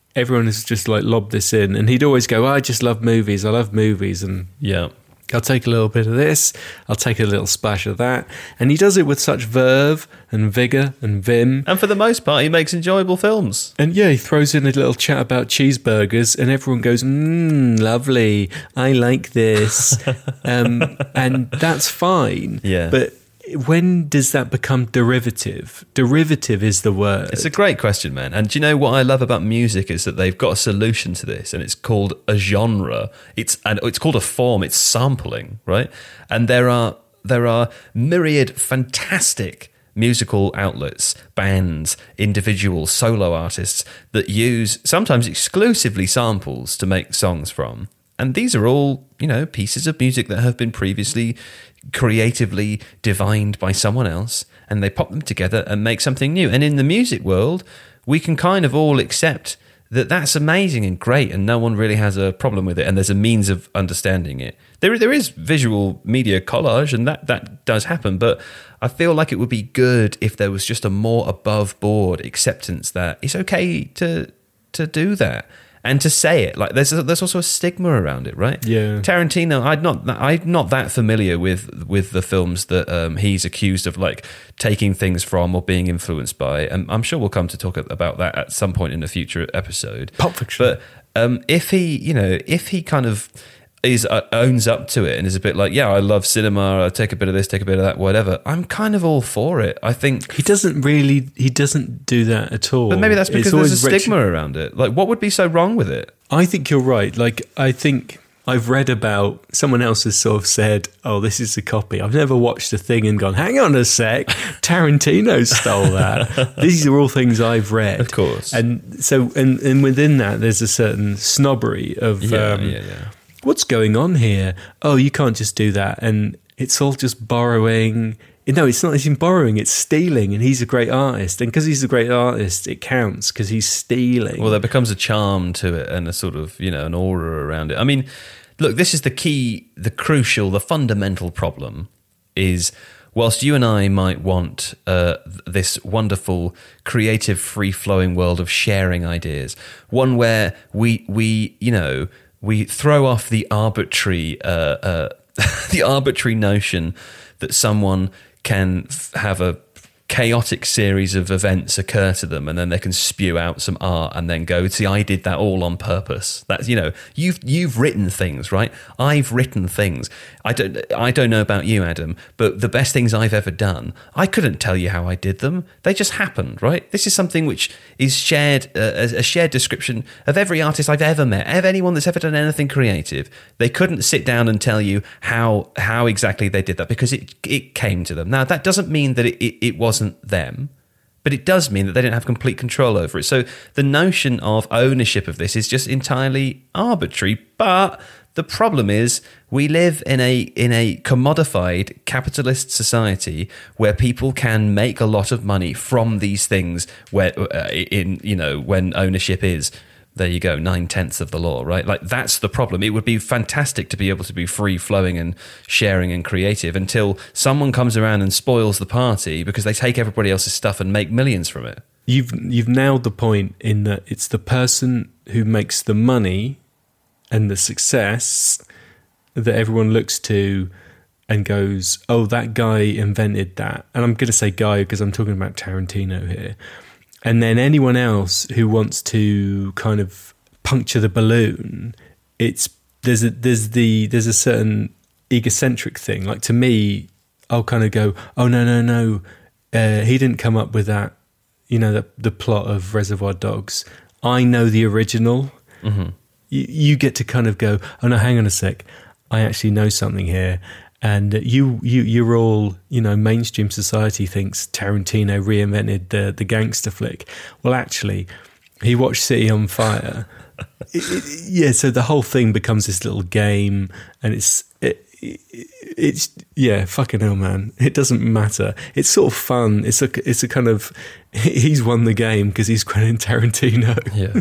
everyone has just like lobbed this in, and he'd always go, I just love movies, I love movies, and Yeah. I'll take a little bit of this, I'll take a little splash of that. And he does it with such verve and vigour and vim. And for the most part, he makes enjoyable films. And yeah, he throws in a little chat about cheeseburgers, and everyone goes, mmm, lovely, I like this. um, and that's fine. Yeah. But when does that become derivative? Derivative is the word. It's a great question, man. And do you know what I love about music is that they've got a solution to this, and it's called a genre. It's and it's called a form. It's sampling, right? And there are there are myriad fantastic musical outlets, bands, individuals, solo artists that use sometimes exclusively samples to make songs from. And these are all, you know, pieces of music that have been previously creatively divined by someone else, and they pop them together and make something new. And in the music world, we can kind of all accept that that's amazing and great, and no one really has a problem with it, and there's a means of understanding it. There, there is visual media collage, and that, that does happen, but I feel like it would be good if there was just a more above-board acceptance that it's okay to to do that. And to say it, like there's a, there's also a stigma around it, right? Yeah. Tarantino, I'm not I'm not that familiar with with the films that um, he's accused of like taking things from or being influenced by, and I'm sure we'll come to talk about that at some point in a future episode. Pulp Fiction. But um, if he, you know, if he kind of is uh, owns up to it and is a bit like, yeah, I love cinema, I take a bit of this, take a bit of that, whatever, I'm kind of all for it. I think he doesn't really, he doesn't do that at all. But maybe that's because It's there's a always stigma retro- around it. Like, what would be so wrong with it? I think you're right. Like, I think I've read about, someone else has sort of said, oh, this is a copy. I've never watched a thing and gone, hang on a sec, Tarantino stole that. These are all things I've read. Of course. And so, and, and within that, there's a certain snobbery of, Yeah, um, yeah, yeah. what's going on here? Oh, you can't just do that. And it's all just borrowing. No, it's not even borrowing, it's stealing. And he's a great artist. And because he's a great artist, it counts because he's stealing. Well, there becomes a charm to it and a sort of, you know, an aura around it. I mean, look, this is the key, the crucial, the fundamental problem is whilst you and I might want uh, this wonderful, creative, free-flowing world of sharing ideas, one where we, we you know, we throw off the arbitrary, uh, uh, the arbitrary notion that someone can f- have a chaotic series of events occur to them, and then they can spew out some art and then go, see, I did that all on purpose. That's, you know, you've you've written things, right? I've written things. I don't I don't know about you, Adam, but the best things I've ever done, I couldn't tell you how I did them. They just happened, right? This is something which is shared, uh, a shared description of every artist I've ever met, of anyone that's ever done anything creative. They couldn't sit down and tell you how how exactly they did that because it it came to them. Now, that doesn't mean that it, it, it wasn't them, but it does mean that they didn't have complete control over it. So the notion of ownership of this is just entirely arbitrary. But the problem is we live in a in a commodified capitalist society where people can make a lot of money from these things where uh, in you know when ownership is, there you go, nine-tenths of the law, right? Like, that's the problem. It would be fantastic to be able to be free-flowing and sharing and creative until someone comes around and spoils the party because they take everybody else's stuff and make millions from it. You've you've nailed the point in that it's the person who makes the money and the success that everyone looks to and goes, oh, that guy invented that. And I'm going to say guy because I'm talking about Tarantino here. And then anyone else who wants to kind of puncture the balloon, it's there's a there's the there's a certain egocentric thing. Like, to me, I'll kind of go, oh no no no, uh, he didn't come up with that. You know, the the plot of Reservoir Dogs. I know the original. Mm-hmm. You, you get to kind of go, oh no, hang on a sec, I actually know something here. And you, you, you're all, you know, mainstream society thinks Tarantino reinvented the the gangster flick. Well, actually, he watched City on Fire. it, it, yeah, so the whole thing becomes this little game, and it's it, it, it's yeah, fucking hell, man. It doesn't matter. It's sort of fun. It's a it's a kind of he's won the game because he's Quentin Tarantino.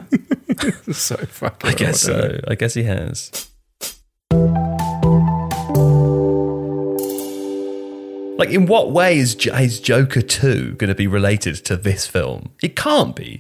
Yeah, so fucking. I guess hard, so. I guess he has. Like, in what way is, is Joker two going to be related to this film? It can't be.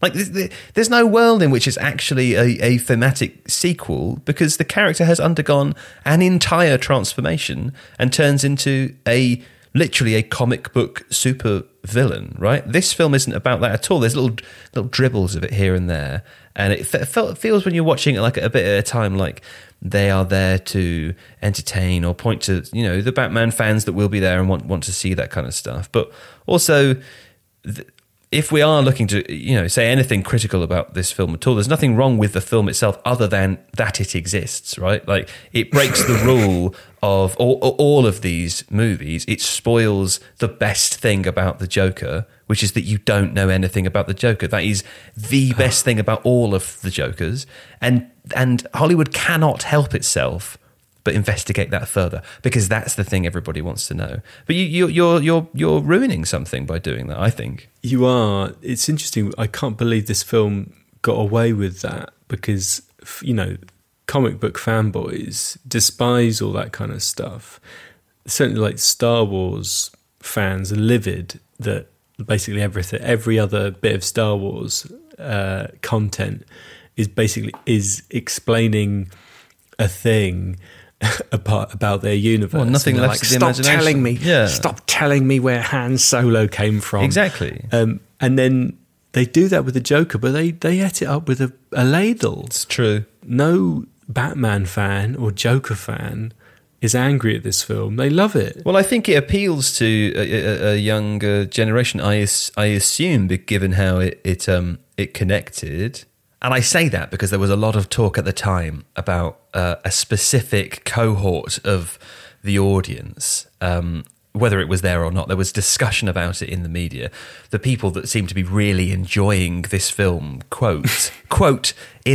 Like, there's no world in which it's actually a, a thematic sequel because the character has undergone an entire transformation and turns into a literally a comic book super villain, right? This film isn't about that at all. There's little little dribbles of it here and there, and it felt, feels when you're watching it like a bit at a time like they are there to entertain or point to, you know, the Batman fans that will be there and want want to see that kind of stuff. But also, th- if we are looking to, you know, say anything critical about this film at all, there's nothing wrong with the film itself other than that it exists, right? Like, it breaks the rule of all, all of these movies. It spoils the best thing about the Joker, which is that you don't know anything about the Joker. That is the best thing about all of the Jokers. And and Hollywood cannot help itself but investigate that further, because that's the thing everybody wants to know. But you, you, you're you're you're ruining something by doing that, I think. You are. It's interesting. I can't believe this film got away with that because, you know, comic book fanboys despise all that kind of stuff. Certainly, like Star Wars fans are livid that basically everything, every other bit of Star Wars uh, content is basically is explaining a thing about about their universe. Well, nothing left like, to the stop imagination. telling me, yeah. stop telling me where Han Solo came from. Exactly. Um, and then they do that with the Joker, but they they ate it up with a, a ladle. It's true. No Batman fan or Joker fan is angry at this film. They love it. Well, I think it appeals to a, a, a younger generation. I I assume, given how it it um it connected. And I say that because there was a lot of talk at the time about uh, a specific cohort of the audience, um, whether it was there or not. There was discussion about it in the media. The people that seemed to be really enjoying this film, quote, quote,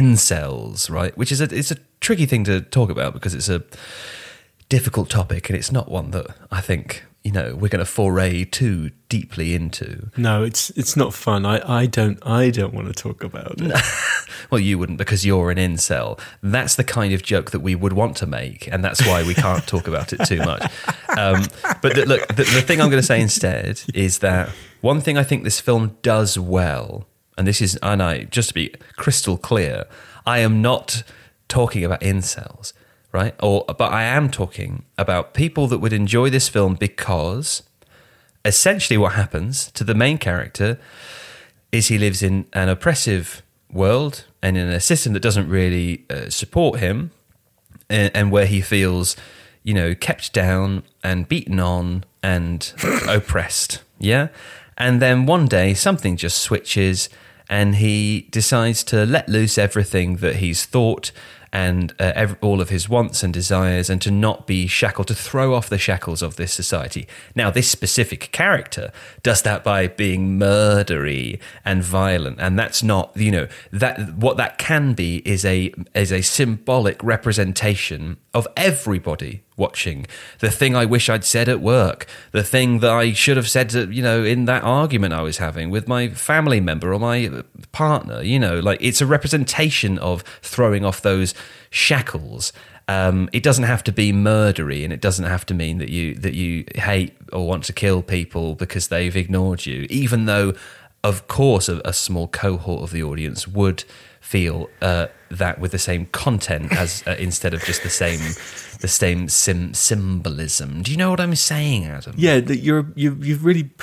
incels, right? Which is a, it's a tricky thing to talk about because it's a difficult topic and it's not one that I think, you know, we're going to foray too deeply into. No, it's it's not fun. I, I don't I don't want to talk about it. Well, you wouldn't because you're an incel. That's the kind of joke that we would want to make, and that's why we can't talk about it too much. Um, but the, look, the, the thing I'm going to say instead is that one thing I think this film does well, and this is, and I just to be crystal clear, I am not talking about incels. Right? Or, but I am talking about people that would enjoy this film because essentially what happens to the main character is he lives in an oppressive world and in a system that doesn't really uh, support him, and, and where he feels, you know, kept down and beaten on and oppressed. Yeah. And then one day something just switches and he decides to let loose everything that he's thought and uh, every, all of his wants and desires, and to not be shackled, to throw off the shackles of this society. Now, this specific character does that by being murdery and violent, and that's not, you know, that what that can be is a is a symbolic representation of everybody watching. The thing I wish I'd said at work, the thing that I should have said to, you know, in that argument I was having with my family member or my partner, you know, like it's a representation of throwing off those shackles. Um, it doesn't have to be murdery, and it doesn't have to mean that you that you hate or want to kill people because they've ignored you, even though, of course, a, a small cohort of the audience would feel uh, that with the same content as uh, instead of just the same the same sim- symbolism. Do you know what I'm saying, Adam? Yeah, that you're you you've really p-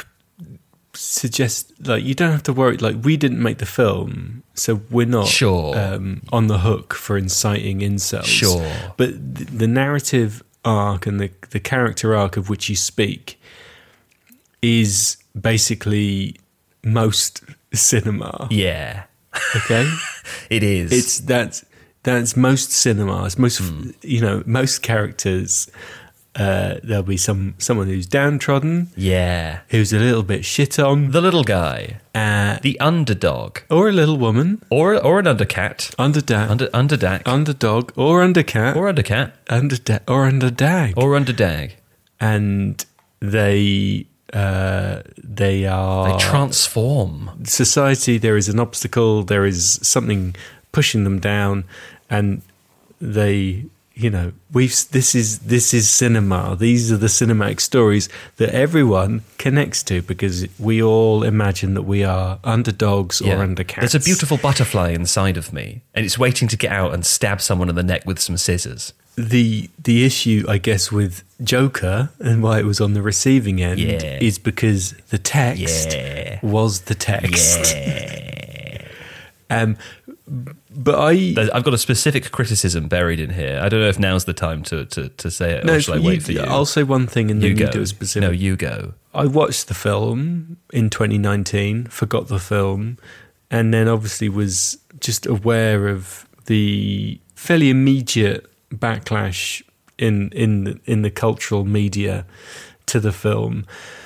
suggest like you don't have to worry. Like, we didn't make the film, so we're not Sure. um, on the hook for inciting incels. Sure. But th- the narrative arc and the the character arc of which you speak is basically most cinema. Yeah. Okay. It is. It's that's that's most cinema. It's most mm. you know most characters. Uh, there'll be some someone who's downtrodden, yeah, who's a little bit shit on, the little guy, uh, the underdog, or a little woman, or or an undercat, underdag, under underdag, underdog, or undercat, or undercat, underda- or underdag, or underdag, and they. Uh, they are they transform society. There is an obstacle, there is something pushing them down, and they you know, we've this is this is cinema. These are the cinematic stories that everyone connects to because we all imagine that we are underdogs or Yeah. under cats. There's a beautiful butterfly inside of me, and it's waiting to get out and stab someone in the neck with some scissors. The the issue, I guess, with Joker and why it was on the receiving end Yeah. is because the text Yeah. was the text. Yeah. Um, but I There's- I've got a specific criticism buried in here. I don't know if now's the time to, to, to say it, no. or shall I you- wait for you? I'll say one thing and then you you go. do a specific. No, you go. I watched the film in twenty nineteen, forgot the film, and then obviously was just aware of the fairly immediate backlash in in the, in the cultural media to the film.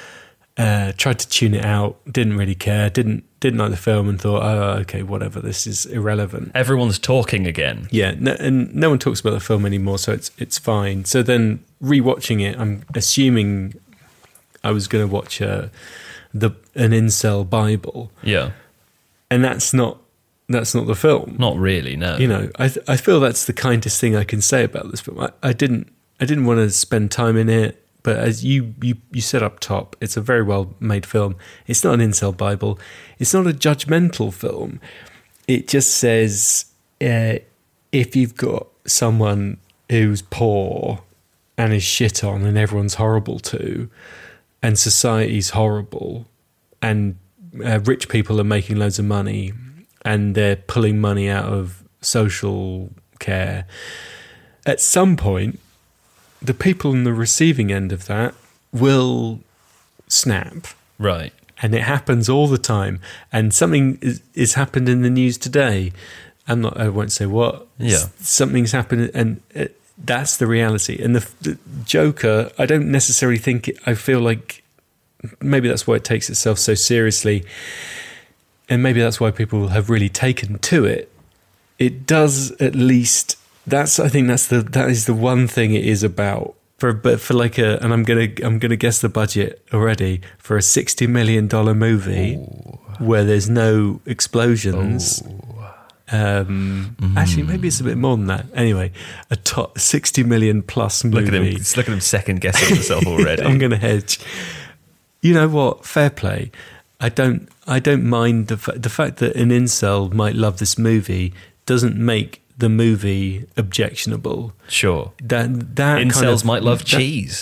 Uh, tried to tune it out, didn't really care, didn't didn't like the film, and thought, oh, okay, whatever, this is irrelevant. Everyone's talking again. Yeah, no, and no one talks about the film anymore, so it's it's fine. So then rewatching it, I'm assuming I was going to watch a, the an incel Bible, Yeah. and that's not that's not the film. Not really, no. You know, I th- I feel that's the kindest thing I can say about this film. I, I didn't I didn't want to spend time in it, but as you, you you said up top, it's a very well made film. It's not an incel Bible. It's not a judgmental film. It just says uh, if you've got someone who's poor and is shit on, and everyone's horrible to, and society's horrible, and uh, rich people are making loads of money, and they're pulling money out of social care. At some point, the people on the receiving end of that will snap. Right. And it happens all the time. And something is, is happened in the news today. I'm not, I won't say what. Yeah. S- Something's happened, and it, that's the reality. And the, the Joker, I don't necessarily think, it, I feel like maybe that's why it takes itself so seriously. And maybe that's why people have really taken to it. It does at least, that's, I think that's the, that is the one thing it is about. For, but for like a, and I'm gonna, I'm gonna guess the budget already for a sixty million dollar movie Ooh. where there's no explosions. Ooh. Um, Actually, maybe it's a bit more than that. Anyway, a top sixty million plus movie. Look at him. Look at him second guessing himself already. I'm going to hedge. You know what? Fair play. I don't. I don't mind the fa- the fact that an incel might love this movie doesn't make the movie objectionable. Sure. That that Incels kind of, might love that- cheese.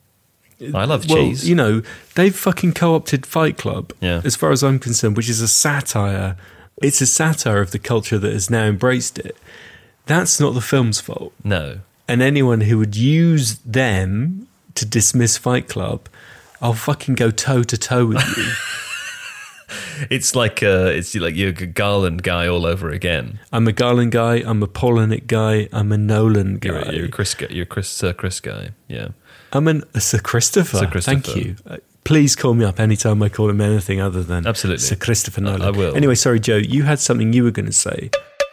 I love well, cheese. you know, they've fucking co-opted Fight Club. Yeah. As far as I'm concerned, which is a satire. It's a satire of the culture that has now embraced it. That's not the film's fault. No. And anyone who would use them to dismiss Fight Club, I'll fucking go toe to toe with you. It's like uh, it's like you're a Garland guy all over again. I'm a Garland guy. I'm a Polinick guy. I'm a Nolan guy. You're, a- you're a Chris. guy- You're a Chris. Sir Chris guy. Yeah. I'm an, a Sir Christopher. Sir Christopher. Thank you. Uh, please call me up anytime I call him anything other than Absolutely. Sir Christopher Nolan. I will. Anyway, sorry, Joe. You had something you were going to say.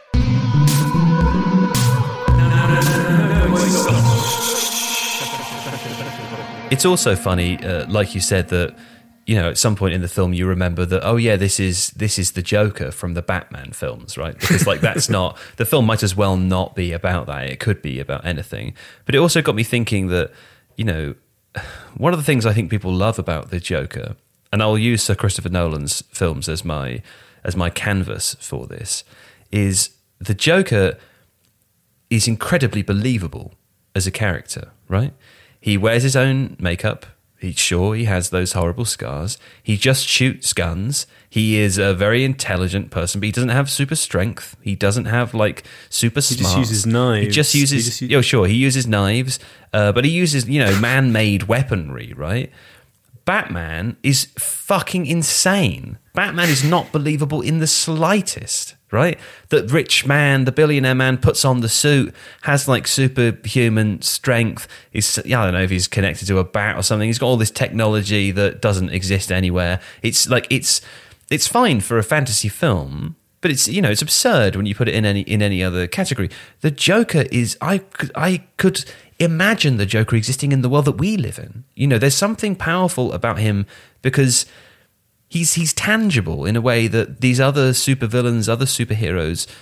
It's also funny, uh, like you said, that you know at some point in the film you remember that oh yeah, this is this is the Joker from the Batman films, right? Because like that's not the film might as well not be about that. It could be about anything. But it also got me thinking that you know one of the things I think people love about the Joker, and I'll use Sir Christopher Nolan's films as my as my canvas for this, is the Joker is incredibly believable as a character, right? He wears his own makeup. He's sure he has those horrible scars. He just shoots guns. He is a very intelligent person, but he doesn't have super strength. He doesn't have like super He smart. just uses knives. He just He uses. just u- yeah, sure. He uses knives, uh, but he uses you know man-made weaponry, right? Batman is fucking insane. Batman is not believable in the slightest, right? That rich man, the billionaire man, puts on the suit, has like superhuman strength. He's, yeah, I don't know if he's connected to a bat or something. He's got all this technology that doesn't exist anywhere. It's like it's it's fine for a fantasy film, but it's you know it's absurd when you put it in any in any other category. The Joker is I could I could. imagine the Joker existing in the world that we live in. You know, there's something powerful about him because he's he's tangible in a way that these other supervillains, other superheroes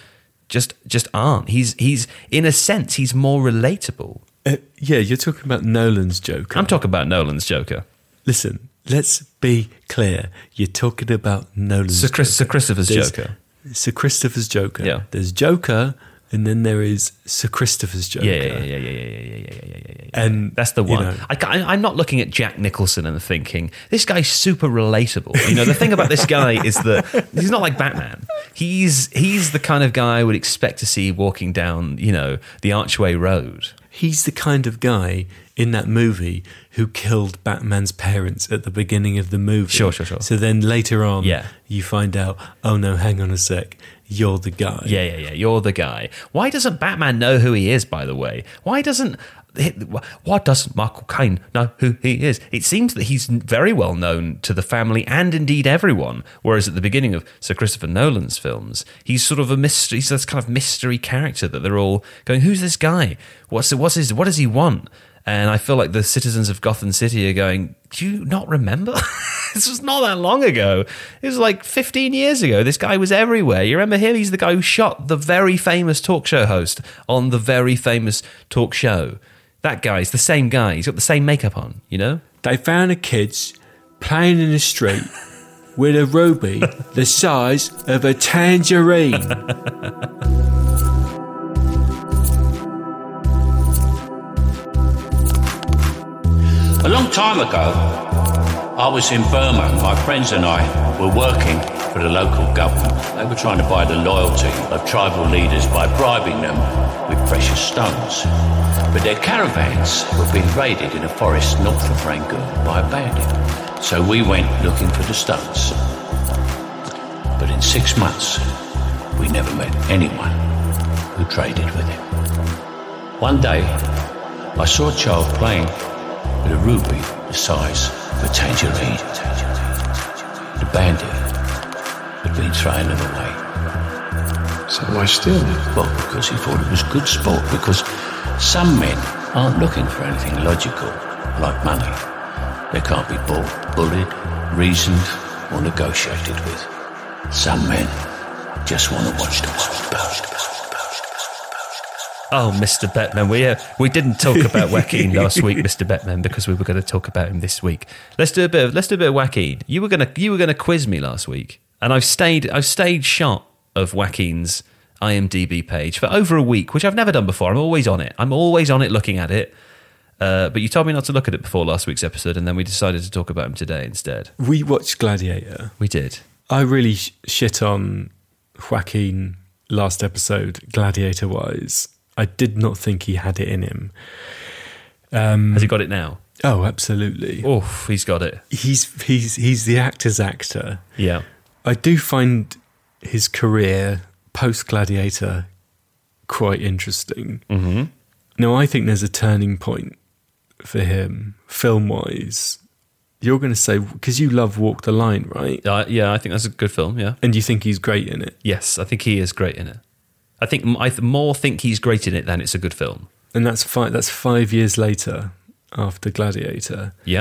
just just aren't. He's he's in a sense he's more relatable. Uh, yeah, you're talking about Nolan's Joker. I'm talking about Nolan's Joker. Listen, let's be clear. You're talking about Nolan's Sir, Chris, Sir Christopher's There's Joker. Sir Christopher's Joker. Yeah. There's Joker, and then there is Sir Christopher's Joker. Yeah, yeah, yeah, yeah, yeah, yeah, yeah, yeah, yeah, yeah, yeah. And that's the you one. know- I, ca- I'm not looking at Jack Nicholson and thinking this guy's super relatable. You know, the thing about this guy is that he's not like Batman. He's he's the kind of guy I would expect to see walking down, you know, the Archway Road. He's the kind of guy in that movie who killed Batman's parents at the beginning of the movie. Sure, sure, sure. So then later on, Yeah. you find out, oh no, hang on a sec, you're the guy. Yeah, yeah, yeah. You're the guy. Why doesn't Batman know who he is, by the way? Why doesn't why doesn't Michael Caine know who he is? It seems that he's very well known to the family and indeed everyone, whereas at the beginning of Sir Christopher Nolan's films, he's sort of a mystery, he's this kind of mystery character that they're all going, who's this guy? What's what's his what does he want? And I feel like the citizens of Gotham City are going, do you not remember? This was not that long ago. It was like fifteen years ago. This guy was everywhere. You remember him? He's the guy who shot the very famous talk show host on the very famous talk show. That guy's the same guy. He's got the same makeup on, you know? They found the kids playing in the street with a ruby the size of a tangerine. A long time ago, I was in Burma. My friends and I were working for the local government. They were trying to buy the loyalty of tribal leaders by bribing them with precious stones. But their caravans were being raided in a forest north of Rangoon by a bandit. So we went looking for the stones. But in six months, we never met anyone who traded with him. One day, I saw a child playing with a ruby the size of a tangerine. The bandit had been throwing them away. So why steal it? Well, because he thought it was good sport, because some men aren't looking for anything logical, like money. They can't be bought, bullied, reasoned, or negotiated with. Some men just want to watch the world burn. Oh, Mister Batman, we uh, we didn't talk about Joaquin last week, Mister Batman, because we were going to talk about him this week. Let's do a bit of let's do a bit of Joaquin. You were gonna you were gonna quiz me last week, and I've stayed I've stayed shot of Joaquin's IMDb page for over a week, which I've never done before. I'm always on it. I'm always on it, looking at it. Uh, but you told me not to look at it before last week's episode, and then we decided to talk about him today instead. We watched Gladiator. We did. I really sh- shit on Joaquin last episode, Gladiator-wise. I did not think he had it in him. Um, Has he got it now? Oh, absolutely. Oof, he's got it. He's he's he's the actor's actor. Yeah. I do find his career post Gladiator quite interesting. Mm-hmm. Now, I think there's a turning point for him, film wise. You're going to say, because you love Walk the Line, right? Uh, yeah, I think that's a good film, yeah. And you think he's great in it. Yes, I think he is great in it. I think I more think he's great in it than it's a good film. And that's five, that's five years later after Gladiator. Yeah.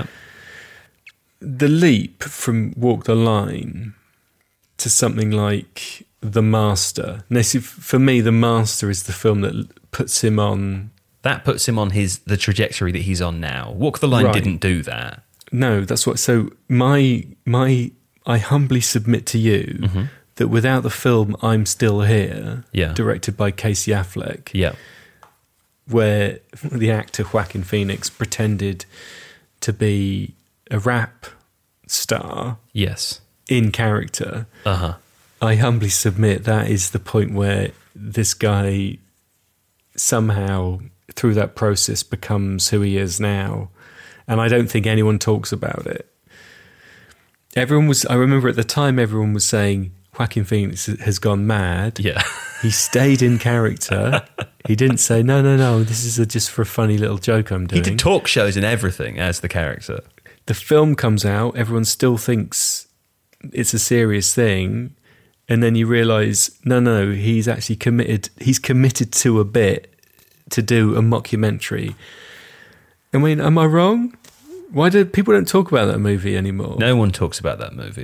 The leap from Walk the Line to something like The Master. Now, see, for me, The Master is the film that puts him on... That puts him on his the trajectory that he's on now. Walk the Line Right. didn't do that. No, that's what... So my my I humbly submit to you Mm-hmm. that without the film I'm Still Here, Yeah. directed by Casey Affleck, Yeah. where the actor Joaquin Phoenix pretended to be a rap star Yes. in character, Uh-huh. I humbly submit that is the point where this guy somehow, through that process, becomes who he is now. And I don't think anyone talks about it. Everyone was, I remember at the time, everyone was saying, Joaquin Phoenix has gone mad. Yeah. He stayed in character. He didn't say, no, no, no, this is a, just for a funny little joke I'm He doing. did talk shows and everything as the character. The film comes out, everyone still thinks it's a serious thing. And then you realise, no, no, he's actually committed, he's committed to a bit to do a mockumentary. I mean, am I wrong? Why do people don't talk about that movie anymore? No one talks about that movie.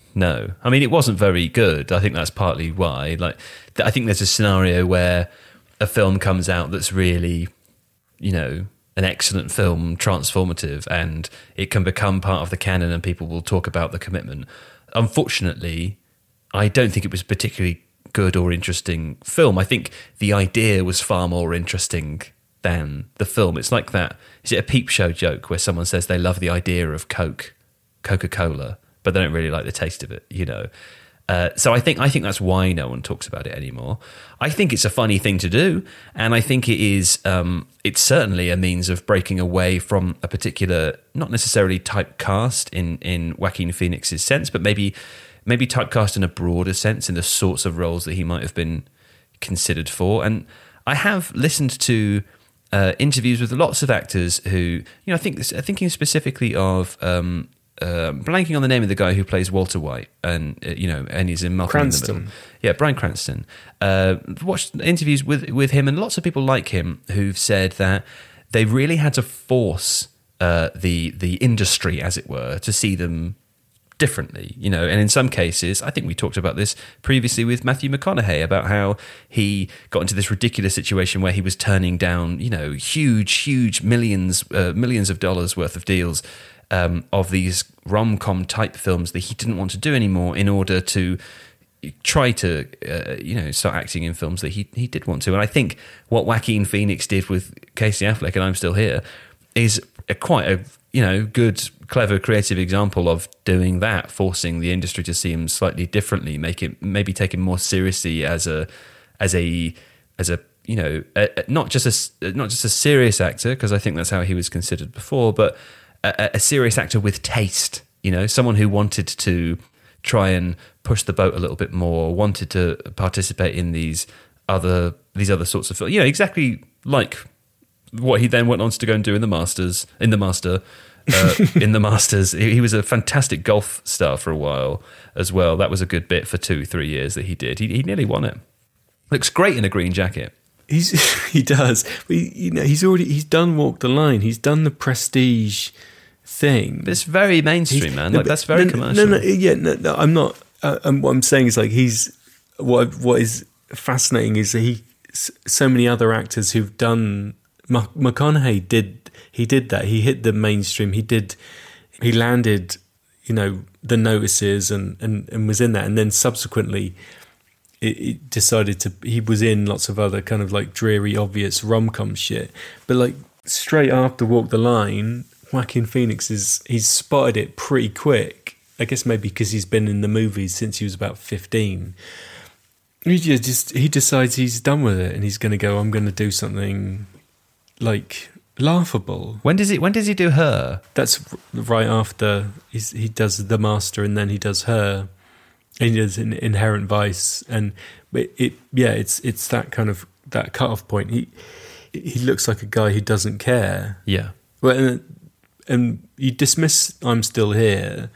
No. I mean, it wasn't very good. I think that's partly why. Like, th- I think there's a scenario where a film comes out that's really, you know, an excellent film, transformative, and it can become part of the canon and people will talk about the commitment. Unfortunately, I don't think it was a particularly good or interesting film. I think the idea was far more interesting than the film. It's like that. Is it a Peep Show joke where someone says they love the idea of Coke, Coca-Cola, but they don't really like the taste of it, you know? Uh, so I think I think that's why no one talks about it anymore. I think it's a funny thing to do, and I think it is. Um, it's certainly a means of breaking away from a particular, not necessarily typecast in in Joaquin Phoenix's sense, but maybe maybe typecast in a broader sense in the sorts of roles that he might have been considered for. And I have listened to uh, interviews with lots of actors who, you know, I think thinking specifically of. Um, Uh, blanking on the name of the guy who plays Walter White, and uh, you know, and he's in Malcolm in the Middle. Yeah, Bryan Cranston. Uh, watched interviews with with him, and lots of people like him who've said that they really had to force uh, the the industry, as it were, to see them differently. You know, and in some cases, I think we talked about this previously with Matthew McConaughey about how he got into this ridiculous situation where he was turning down, you know, huge, huge millions, uh, millions of dollars worth of deals. Um, of these rom-com type films that he didn't want to do anymore in order to try to, uh, you know, start acting in films that he he did want to. And I think what Joaquin Phoenix did with Casey Affleck and I'm Still Here is a, quite a, you know, good, clever, creative example of doing that, forcing the industry to see him slightly differently, make it maybe take him more seriously as a as a as a you know a, not just a not just a serious actor, because I think that's how he was considered before, but A, a serious actor with taste, you know, someone who wanted to try and push the boat a little bit more, wanted to participate in these other these other sorts of films. You know, exactly like what he then went on to go and do in the Masters, in the Master, uh, in the Masters. He, he was a fantastic golf star for a while as well. That was a good bit for two, three years that he did. He, he nearly won it. Looks great in a green jacket. He's he does. But he, you know, he's already he's done Walk the Line. He's done the Prestige thing. But it's very mainstream, he's, man. Like no, that's very no, commercial. No, no, yeah, no, no I'm not. Uh, um, what I'm saying is like he's what what is fascinating is that he so many other actors who've done. McConaughey did he did that. He hit the mainstream. He did. He landed, you know, the notices and and, and was in that, and then subsequently. It, it decided to. He was in lots of other kind of like dreary, obvious rom-com shit, but like straight after Walk the Line, Joaquin Phoenix is he's spotted it pretty quick. I guess maybe because he's been in the movies since he was about fifteen. He just he decides he's done with it and he's going to go. I'm going to do something like laughable. When does it? When does he do Her? That's right after he's, he does The Master and then he does Her. And he does an Inherent Vice, and it, it yeah, it's it's that kind of that cut-off point. He he looks like a guy who doesn't care. Yeah. Well, and, and you dismiss I'm Still Here,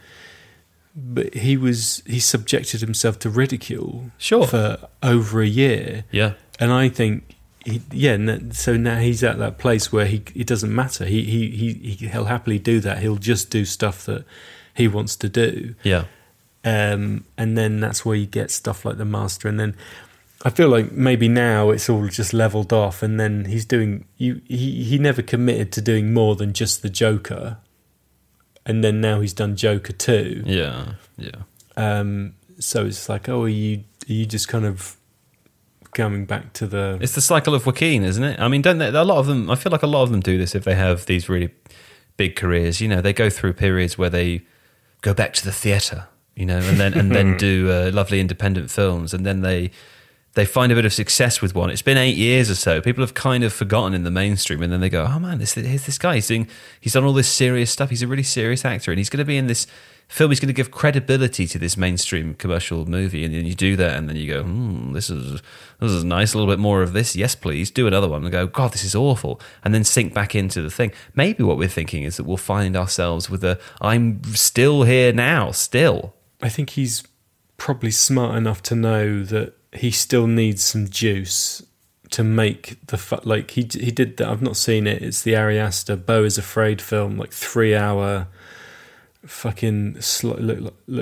but he was he subjected himself to ridicule sure. for over a year. Yeah. And I think he, yeah, so now he's at that place where he it doesn't matter. He he he he'll happily do that. He'll just do stuff that he wants to do. Yeah. Um, and then that's where you get stuff like The Master, and then I feel like maybe now it's all just leveled off, and then he's doing you. He he never committed to doing more than just the Joker, and then now he's done Joker two. Yeah, yeah. Um, so it's like, oh, are you are you just kind of coming back to the? It's the cycle of Joaquin, isn't it? I mean, don't they, a lot of them? I feel like a lot of them do this if they have these really big careers. You know, they go through periods where they go back to the theatre. You know, and then and then do uh, lovely independent films, and then they they find a bit of success with one. It's been eight years or so. People have kind of forgotten in the mainstream, and then they go, "Oh man, this here's this guy. He's doing, he's done all this serious stuff. He's a really serious actor, and he's going to be in this film. He's going to give credibility to this mainstream commercial movie." And then you do that, and then you go, "Hmm, this is this is nice. A little bit more of this. Yes, please. Do another one." And go, "God, this is awful," and then sink back into the thing. Maybe what we're thinking is that we'll find ourselves with a "I'm still here now." Still. I think he's probably smart enough to know that he still needs some juice to make the fu- like he he did that. I've not seen it. It's the Ari Aster Beau is Afraid film, like three hour fucking sl- look look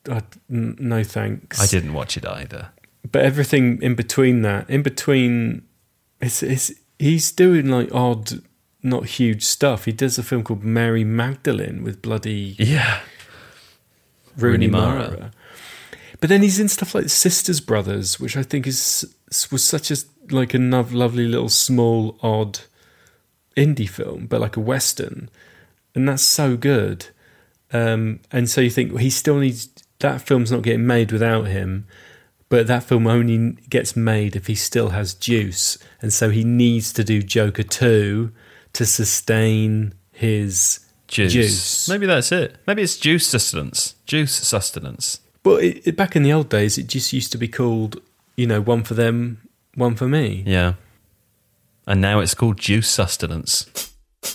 I n- no thanks. I didn't watch it either. But everything in between that, in between, it's, it's he's doing like odd, not huge stuff. He does a film called Mary Magdalene with bloody Yeah. Rooney Rooney Mara. Mara. But then he's in stuff like Sisters Brothers, which I think is was such a like a nov- lovely little small odd indie film, but like a western, and that's so good. Um, and so you think well, he still needs that film's not getting made without him, but that film only gets made if he still has juice, and so he needs to do Joker two to sustain his Juice. juice. Maybe that's it. Maybe it's juice sustenance. Juice sustenance. But it, it, back in the old days, it just used to be called, you know, one for them, one for me. Yeah. And now it's called juice sustenance.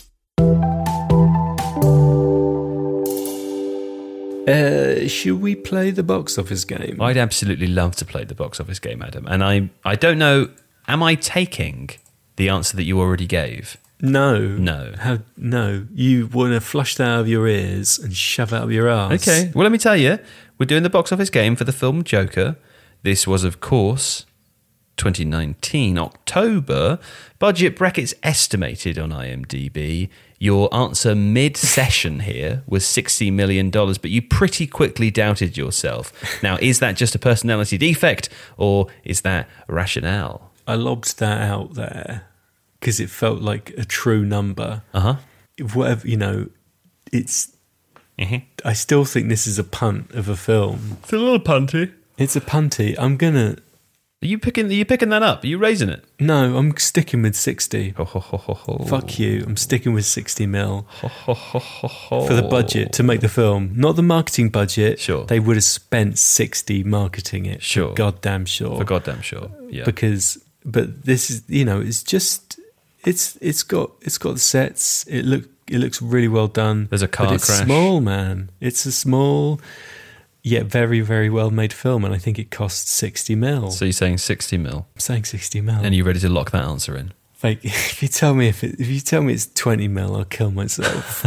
Uh, should we play the box office game? I'd absolutely love to play the box office game, Adam. And I, I don't know, am I taking the answer that you already gave? No. No. How, no. You want to flush that out of your ears and shove it out of your arse. Okay. Well, let me tell you, we're doing the box office game for the film Joker. This was, of course, twenty nineteen, October. Budget brackets estimated on IMDb. Your answer mid-session here was sixty million dollars, but you pretty quickly doubted yourself. Now, is that just a personality defect, or is that rationale? I lobbed that out there because it felt like a true number. Uh-huh. Whatever, you know, it's... Mm-hmm. I still think this is a punt of a film. It's a little punty. It's a punty. I'm going to... Are you picking? Are you picking that up? Are you raising it? No, I'm sticking with sixty. Ho, ho, ho, ho, ho. Fuck you. I'm sticking with sixty mil Ho, ho, ho, ho, ho. for the budget to make the film. Not the marketing budget. Sure. They would have spent sixty marketing it. Sure. For goddamn sure. For goddamn sure. Yeah. Because, but this is, you know, it's just, it's it's got it's got the sets. It look it looks really well done. There's a car but it's crash. Small, man. It's a small, yet very very well made film, and I think it costs sixty mil. So you're saying sixty mil, I'm saying sixty mil. and you ready to lock that answer in? Like, if you tell me if it, if you tell me it's twenty mil, I'll kill myself.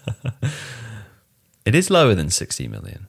It is lower than sixty million,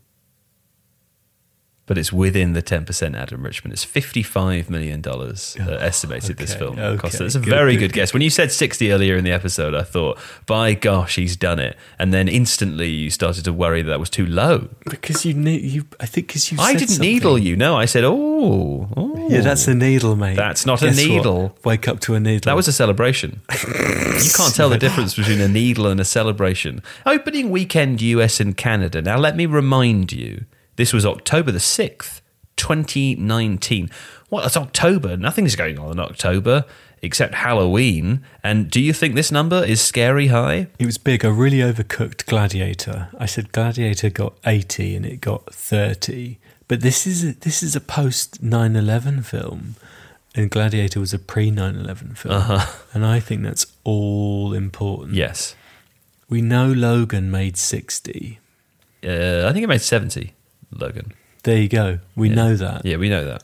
but it's within the ten percent. Adam Richman, it's fifty-five million dollars uh, estimated this okay, film okay, cost. It's a good, very good, good, good. guess. When you said sixty earlier in the episode, I thought, by gosh, he's done it, and then instantly you started to worry that that was too low. Because you need you, I think because you. I said didn't something. needle you. No, I said, oh, oh. Yeah, that's a needle, mate. That's not a Guess what? needle. Wake up to a needle. That was a celebration. You can't tell the difference between a needle and a celebration. Opening weekend U S and Canada. Now, let me remind you, this was October the sixth, twenty nineteen. Well, it's October. Nothing's going on in October except Halloween. And do you think this number is scary high? It was big. I really overcooked Gladiator. I said Gladiator got eighty and it got thirty. But this is a, this is a post nine eleven film, and Gladiator was a pre nine eleven film. Uh-huh. And I think that's all important. Yes. We know Logan made sixty. Uh, I think it made seventy, Logan. There you go. We Yeah. know that. Yeah, we know that.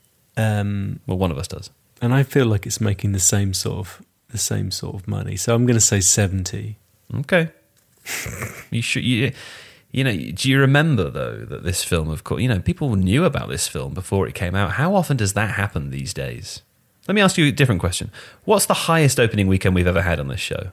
Um, Well, one of us does. and I feel like it's making the same sort of the same sort of money. So I'm going to say seventy. Okay. You should. You, you know. Do you remember though that this film, of course, you know, people knew about this film before it came out. How often does that happen these days? Let me ask you a different question. What's the highest opening weekend we've ever had on this show?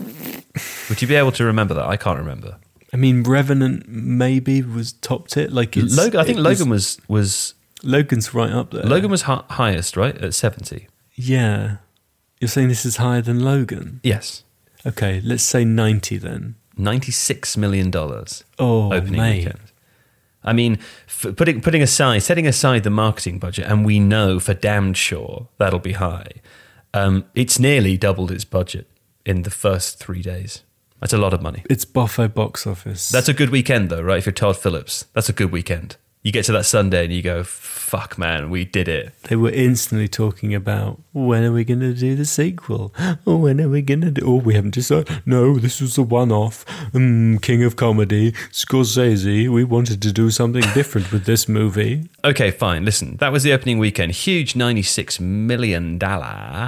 Would you be able to remember that? I can't remember. I mean, Revenant maybe was topped it. Like it's, Logan. I think it Logan was was Logan's right up there. Logan was hi- highest, right, at seventy. Yeah. You're saying this is higher than Logan? Yes, Okay, let's say ninety then. ninety-six million dollars. Oh, opening mate. weekend. I mean, f- putting putting aside, setting aside the marketing budget, and we know for damn sure that'll be high. Um, it's nearly doubled its budget in the first three days. That's a lot of money. It's Buffo box office. That's a good weekend, though, right? If you're Todd Phillips, that's a good weekend. You get to that Sunday and you go, "Fuck, man, we did it." They were instantly talking about, when are we going to do the sequel? Oh, when are we going to do... Oh, we haven't decided. No, this was a one-off. Mm, King of Comedy, Scorsese. We wanted to do something different with this movie. Okay, fine. Listen, that was the opening weekend. Huge ninety-six million dollars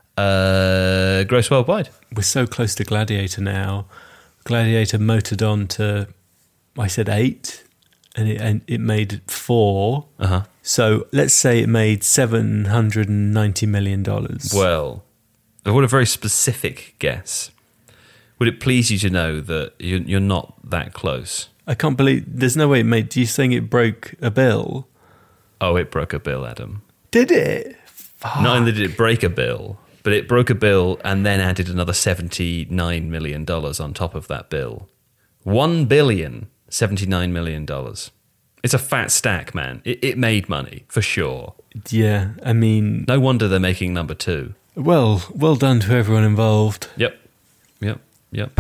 uh, gross worldwide. We're so close to Gladiator now. Gladiator motored on to, I said eight. and it and it made four. Uh-huh. So let's say it made seven hundred ninety million dollars. Well, I want a very specific guess. Would it please you to know that you're, you're not that close? I can't believe there's no way it made. Do you think it broke a bill? Oh, it broke a bill, Adam. Did it? Fuck. Not only did it break a bill, but it broke a bill and then added another seventy-nine million dollars on top of that bill. One billion seventy-nine million dollars. It's a fat stack, man. It, it made money, for sure. Yeah, I mean... No wonder they're making number two. Well, well done to everyone involved. Yep, yep, yep.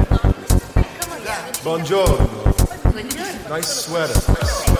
Buongiorno. Nice sweater.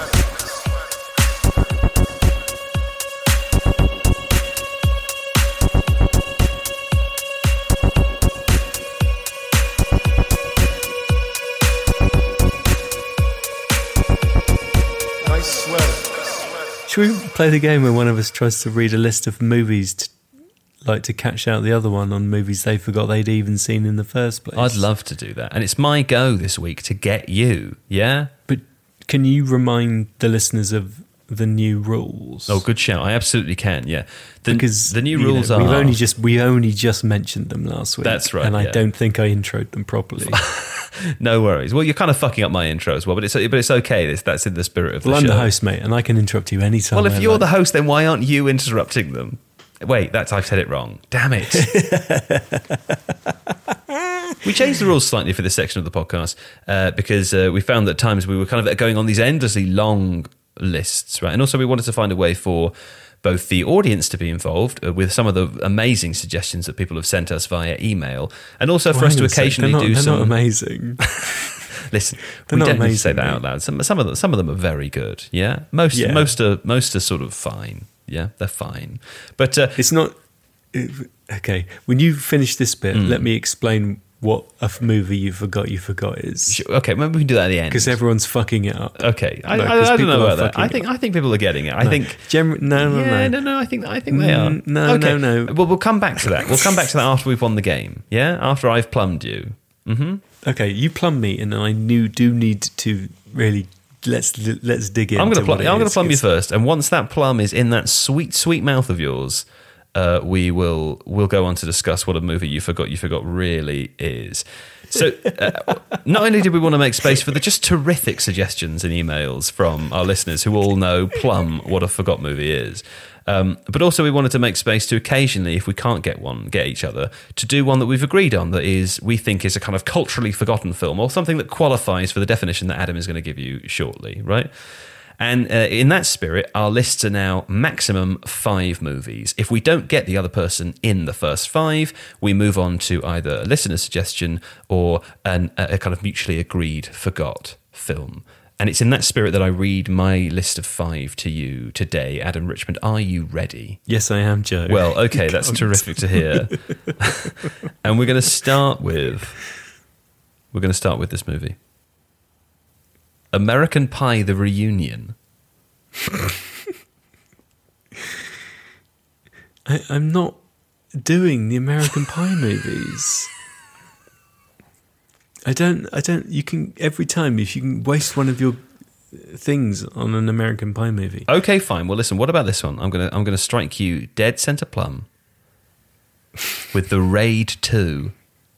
Should we play the game where one of us tries to read a list of movies, to, like to catch out the other one on movies they forgot they'd even seen in the first place? I'd love to do that. And it's my go this week to get you, yeah? But can you remind the listeners of the new rules? Oh, good shout. I absolutely can, yeah. The, because the new you rules know, are... We've only just, we only just mentioned them last week. That's right, And I yeah. don't think I introed them properly. No worries. Well, you're kind of fucking up my intro as well, but it's but it's okay. It's, that's in the spirit of the well, show. I'm the host, mate, and I can interrupt you anytime. Well, if I you're like. the host, then why aren't you interrupting them? Wait, that's I've said it wrong. Damn it. We changed the rules slightly for this section of the podcast uh, because uh, we found that at times we were kind of going on these endlessly long lists, right? And also we wanted to find a way for both the audience to be involved uh, with some of the amazing suggestions that people have sent us via email, and also for Well, us to hang on a sec, occasionally they're not, do they're some... not amazing. Listen, They're we not don't need to amazing, say that mate. out loud. Some, some of them, some of them are very good. Yeah, most, Yeah. most are, most are sort of fine. Yeah, they're fine. But uh, It's not... it- okay, when you finish this bit, Mm. let me explain what a f- movie you forgot you forgot is. sh- okay, maybe we can do that at the end. Because everyone's fucking it up. Okay, I, No, I, 'cause I don't people know are about that. fucking I it think up. I think people are getting it. I No. think. Gen- no, no, Yeah, no. no, no. I think I think they are. Mm, no, okay. no, no. Well, we'll come back to that. We'll come back to that after we've won the game. Yeah, after I've plumbed you. Mm-hmm. Okay, you plumb me, and I knew, do need to really... Let's let's dig in. I'm going to what plumb. it I'm going to is, plumb you 'cause- first, and once that plum is in that sweet, sweet mouth of yours, uh, we will we'll go on to discuss what a movie you forgot you forgot really is. So, uh, not only did we want to make space for the just terrific suggestions and emails from our listeners who all know plumb what a forgot movie is, um, but also we wanted to make space to occasionally, if we can't get one, get each other to do one that we've agreed on that is we think is a kind of culturally forgotten film or something that qualifies for the definition that Adam is going to give you shortly, right? And uh, in that spirit, our lists are now maximum five movies. If we don't get the other person in the first five, we move on to either a listener suggestion or an, a kind of mutually agreed forgot film. And it's in that spirit that I read my list of five to you today. Adam Richmond, are you ready? Yes, I am, Joe. Well, okay, that's Cunt. terrific to hear. And we're going to start with we're going to start with this movie. American Pie: The Reunion. I, I'm not doing the American Pie movies. I don't. I don't. You can every time if you can waste one of your things on an American Pie movie. Okay, fine. Well, listen. What about this one? I'm gonna I'm gonna strike you dead center plumb with The Raid Two.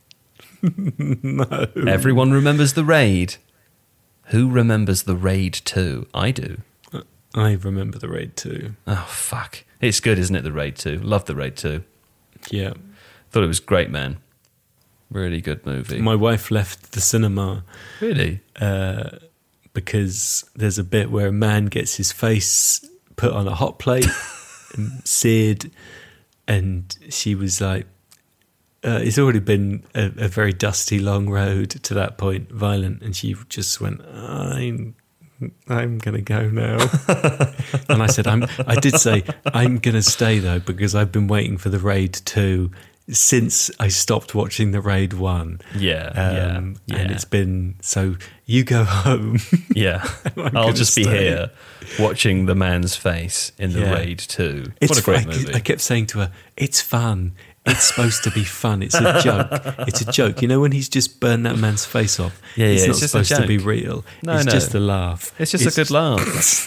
No. Everyone remembers The Raid. Who remembers The Raid Two? I do. I remember The Raid too. Oh fuck! It's good, isn't it? The Raid Two. Love The Raid Two. Yeah. Thought it was great, man. Really good movie. My wife left the cinema really? uh, because there's a bit where a man gets his face put on a hot plate and seared, and she was like, uh, it's already been a, a very dusty, long road to that point, violent, and she just went, I'm, I'm going to go now. And I said, I'm, I did say, I'm going to stay though, because I've been waiting for The Raid two since I stopped watching The Raid one. Yeah, Um, yeah, And yeah. it's been, so you go home. Yeah, I'm I'll gonna just be stay. here watching the man's face in The Yeah. Raid Two. It's What a great fun. movie! I kept saying to her, it's fun. it's supposed to be fun. It's a joke. It's a joke. You know when he's just burned that man's face off? Yeah, it's yeah, not it's just a supposed to be joke. real. No, it's no. just a laugh. It's just a good laugh.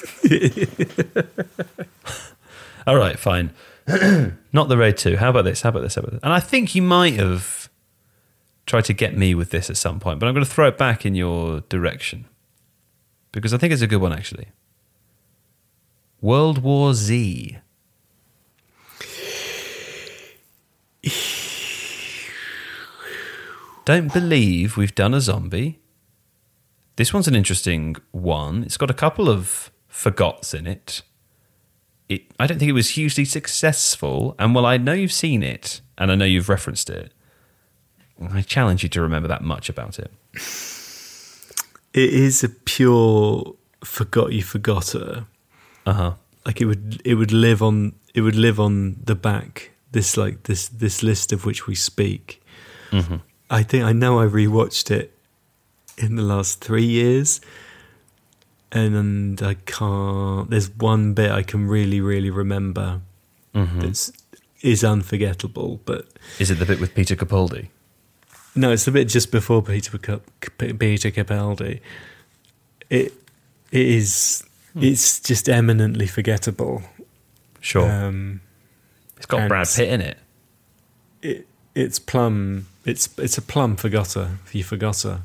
All right, fine. Not the Raid two. How about this? How about this? How about this? And I think you might have tried to get me with this at some point, but I'm going to throw it back in your direction because I think it's a good one, actually. World War Z. Don't believe we've done a zombie. This one's an interesting one. It's got a couple of forgots in it. It, I don't think it was hugely successful. And while I know you've seen it, and I know you've referenced it, I challenge you to remember that much about it. It is a pure forgot you forgotter. Uh-huh. Like it would, it would live on, it would live on the back. This like this this list of which we speak. Mm-hmm. I think I know I rewatched it in the last three years, and, and I can't. There's one bit I can really really remember Mm-hmm. that's is unforgettable. But Is it the bit with Peter Capaldi? no, it's the bit just before Peter Cap- Peter Capaldi. It it is Hmm. it's just eminently forgettable. Sure. Um, it's got and- Brad Pitt in it. it it's plum it's it's a plum forgotter you forgotter.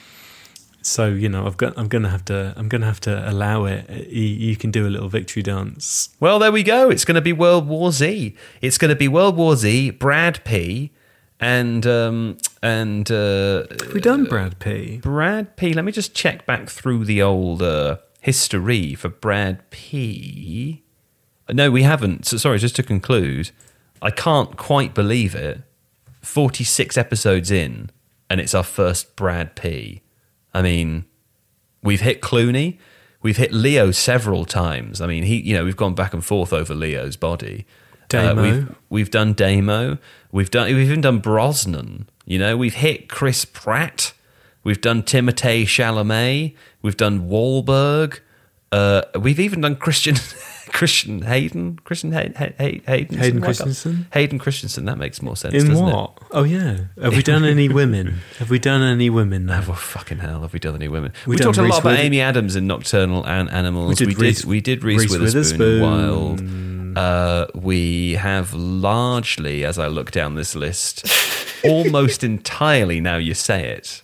So you know I've got I'm gonna have to I'm gonna have to allow it. You, you can do a little victory dance. Well, there we go. It's going to be World War Z. It's going to be World War Z, Brad P, and um, and uh, Have we done Brad P? Brad P. Let me just check back through the old uh, history for Brad P. No, we haven't. So, sorry, just to conclude, I can't quite believe it. forty-six episodes in, and it's our first Brad P. I mean, we've hit Clooney, we've hit Leo several times. I mean, he, you know, we've gone back and forth over Leo's body. Damo. Uh, we've, we've done Damo. We've done. We've even done Brosnan. You know, we've hit Chris Pratt. We've done Timothée Chalamet. We've done Wahlberg. Uh, we've even done Christian Christian Hayden. Christian Hay- Hay- Hay- Hayden. Hayden Christensen? Hayden Christensen. That makes more sense. In doesn't what? Oh yeah. Have we done any women? Have we done any women now? It? Oh, fucking hell! Have we done any women? We We, done talked a Reese lot about Wither- Amy Adams in Nocturnal An- Animals. We We did did. Reese- we did Reese, Reese Witherspoon, Witherspoon. Wild. Uh, we have largely, as I look down this list, almost entirely. Now you say it.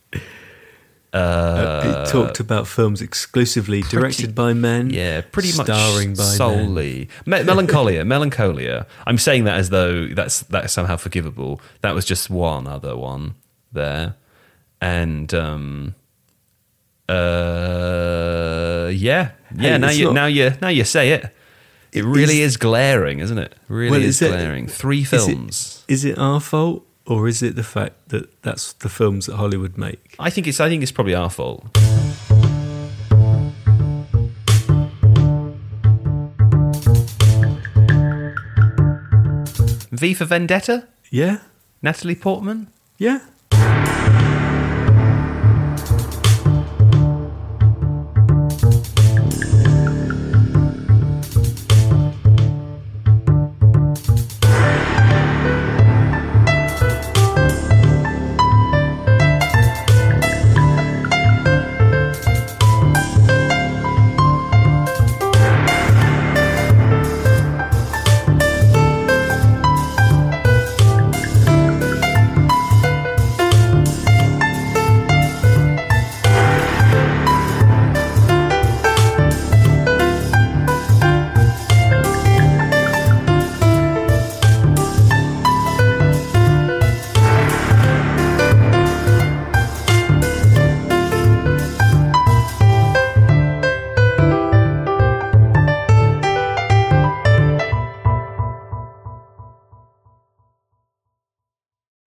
Uh, it talked about films exclusively pretty- directed by men. Yeah, pretty much starring by men. solely. Me- Melancholia, Melancholia. I'm saying that as though that's that's somehow forgivable. That was just one other one there, and um, uh, yeah, yeah. Hey, now it's you not- now you now you say it. It really is, glaring, isn't it? Really Well, is, is it- glaring. Three is it- films. Is it our fault, or is it the fact that that's the films that Hollywood make? I think it's. I think it's probably our fault. V for Vendetta. Yeah, Natalie Portman. yeah.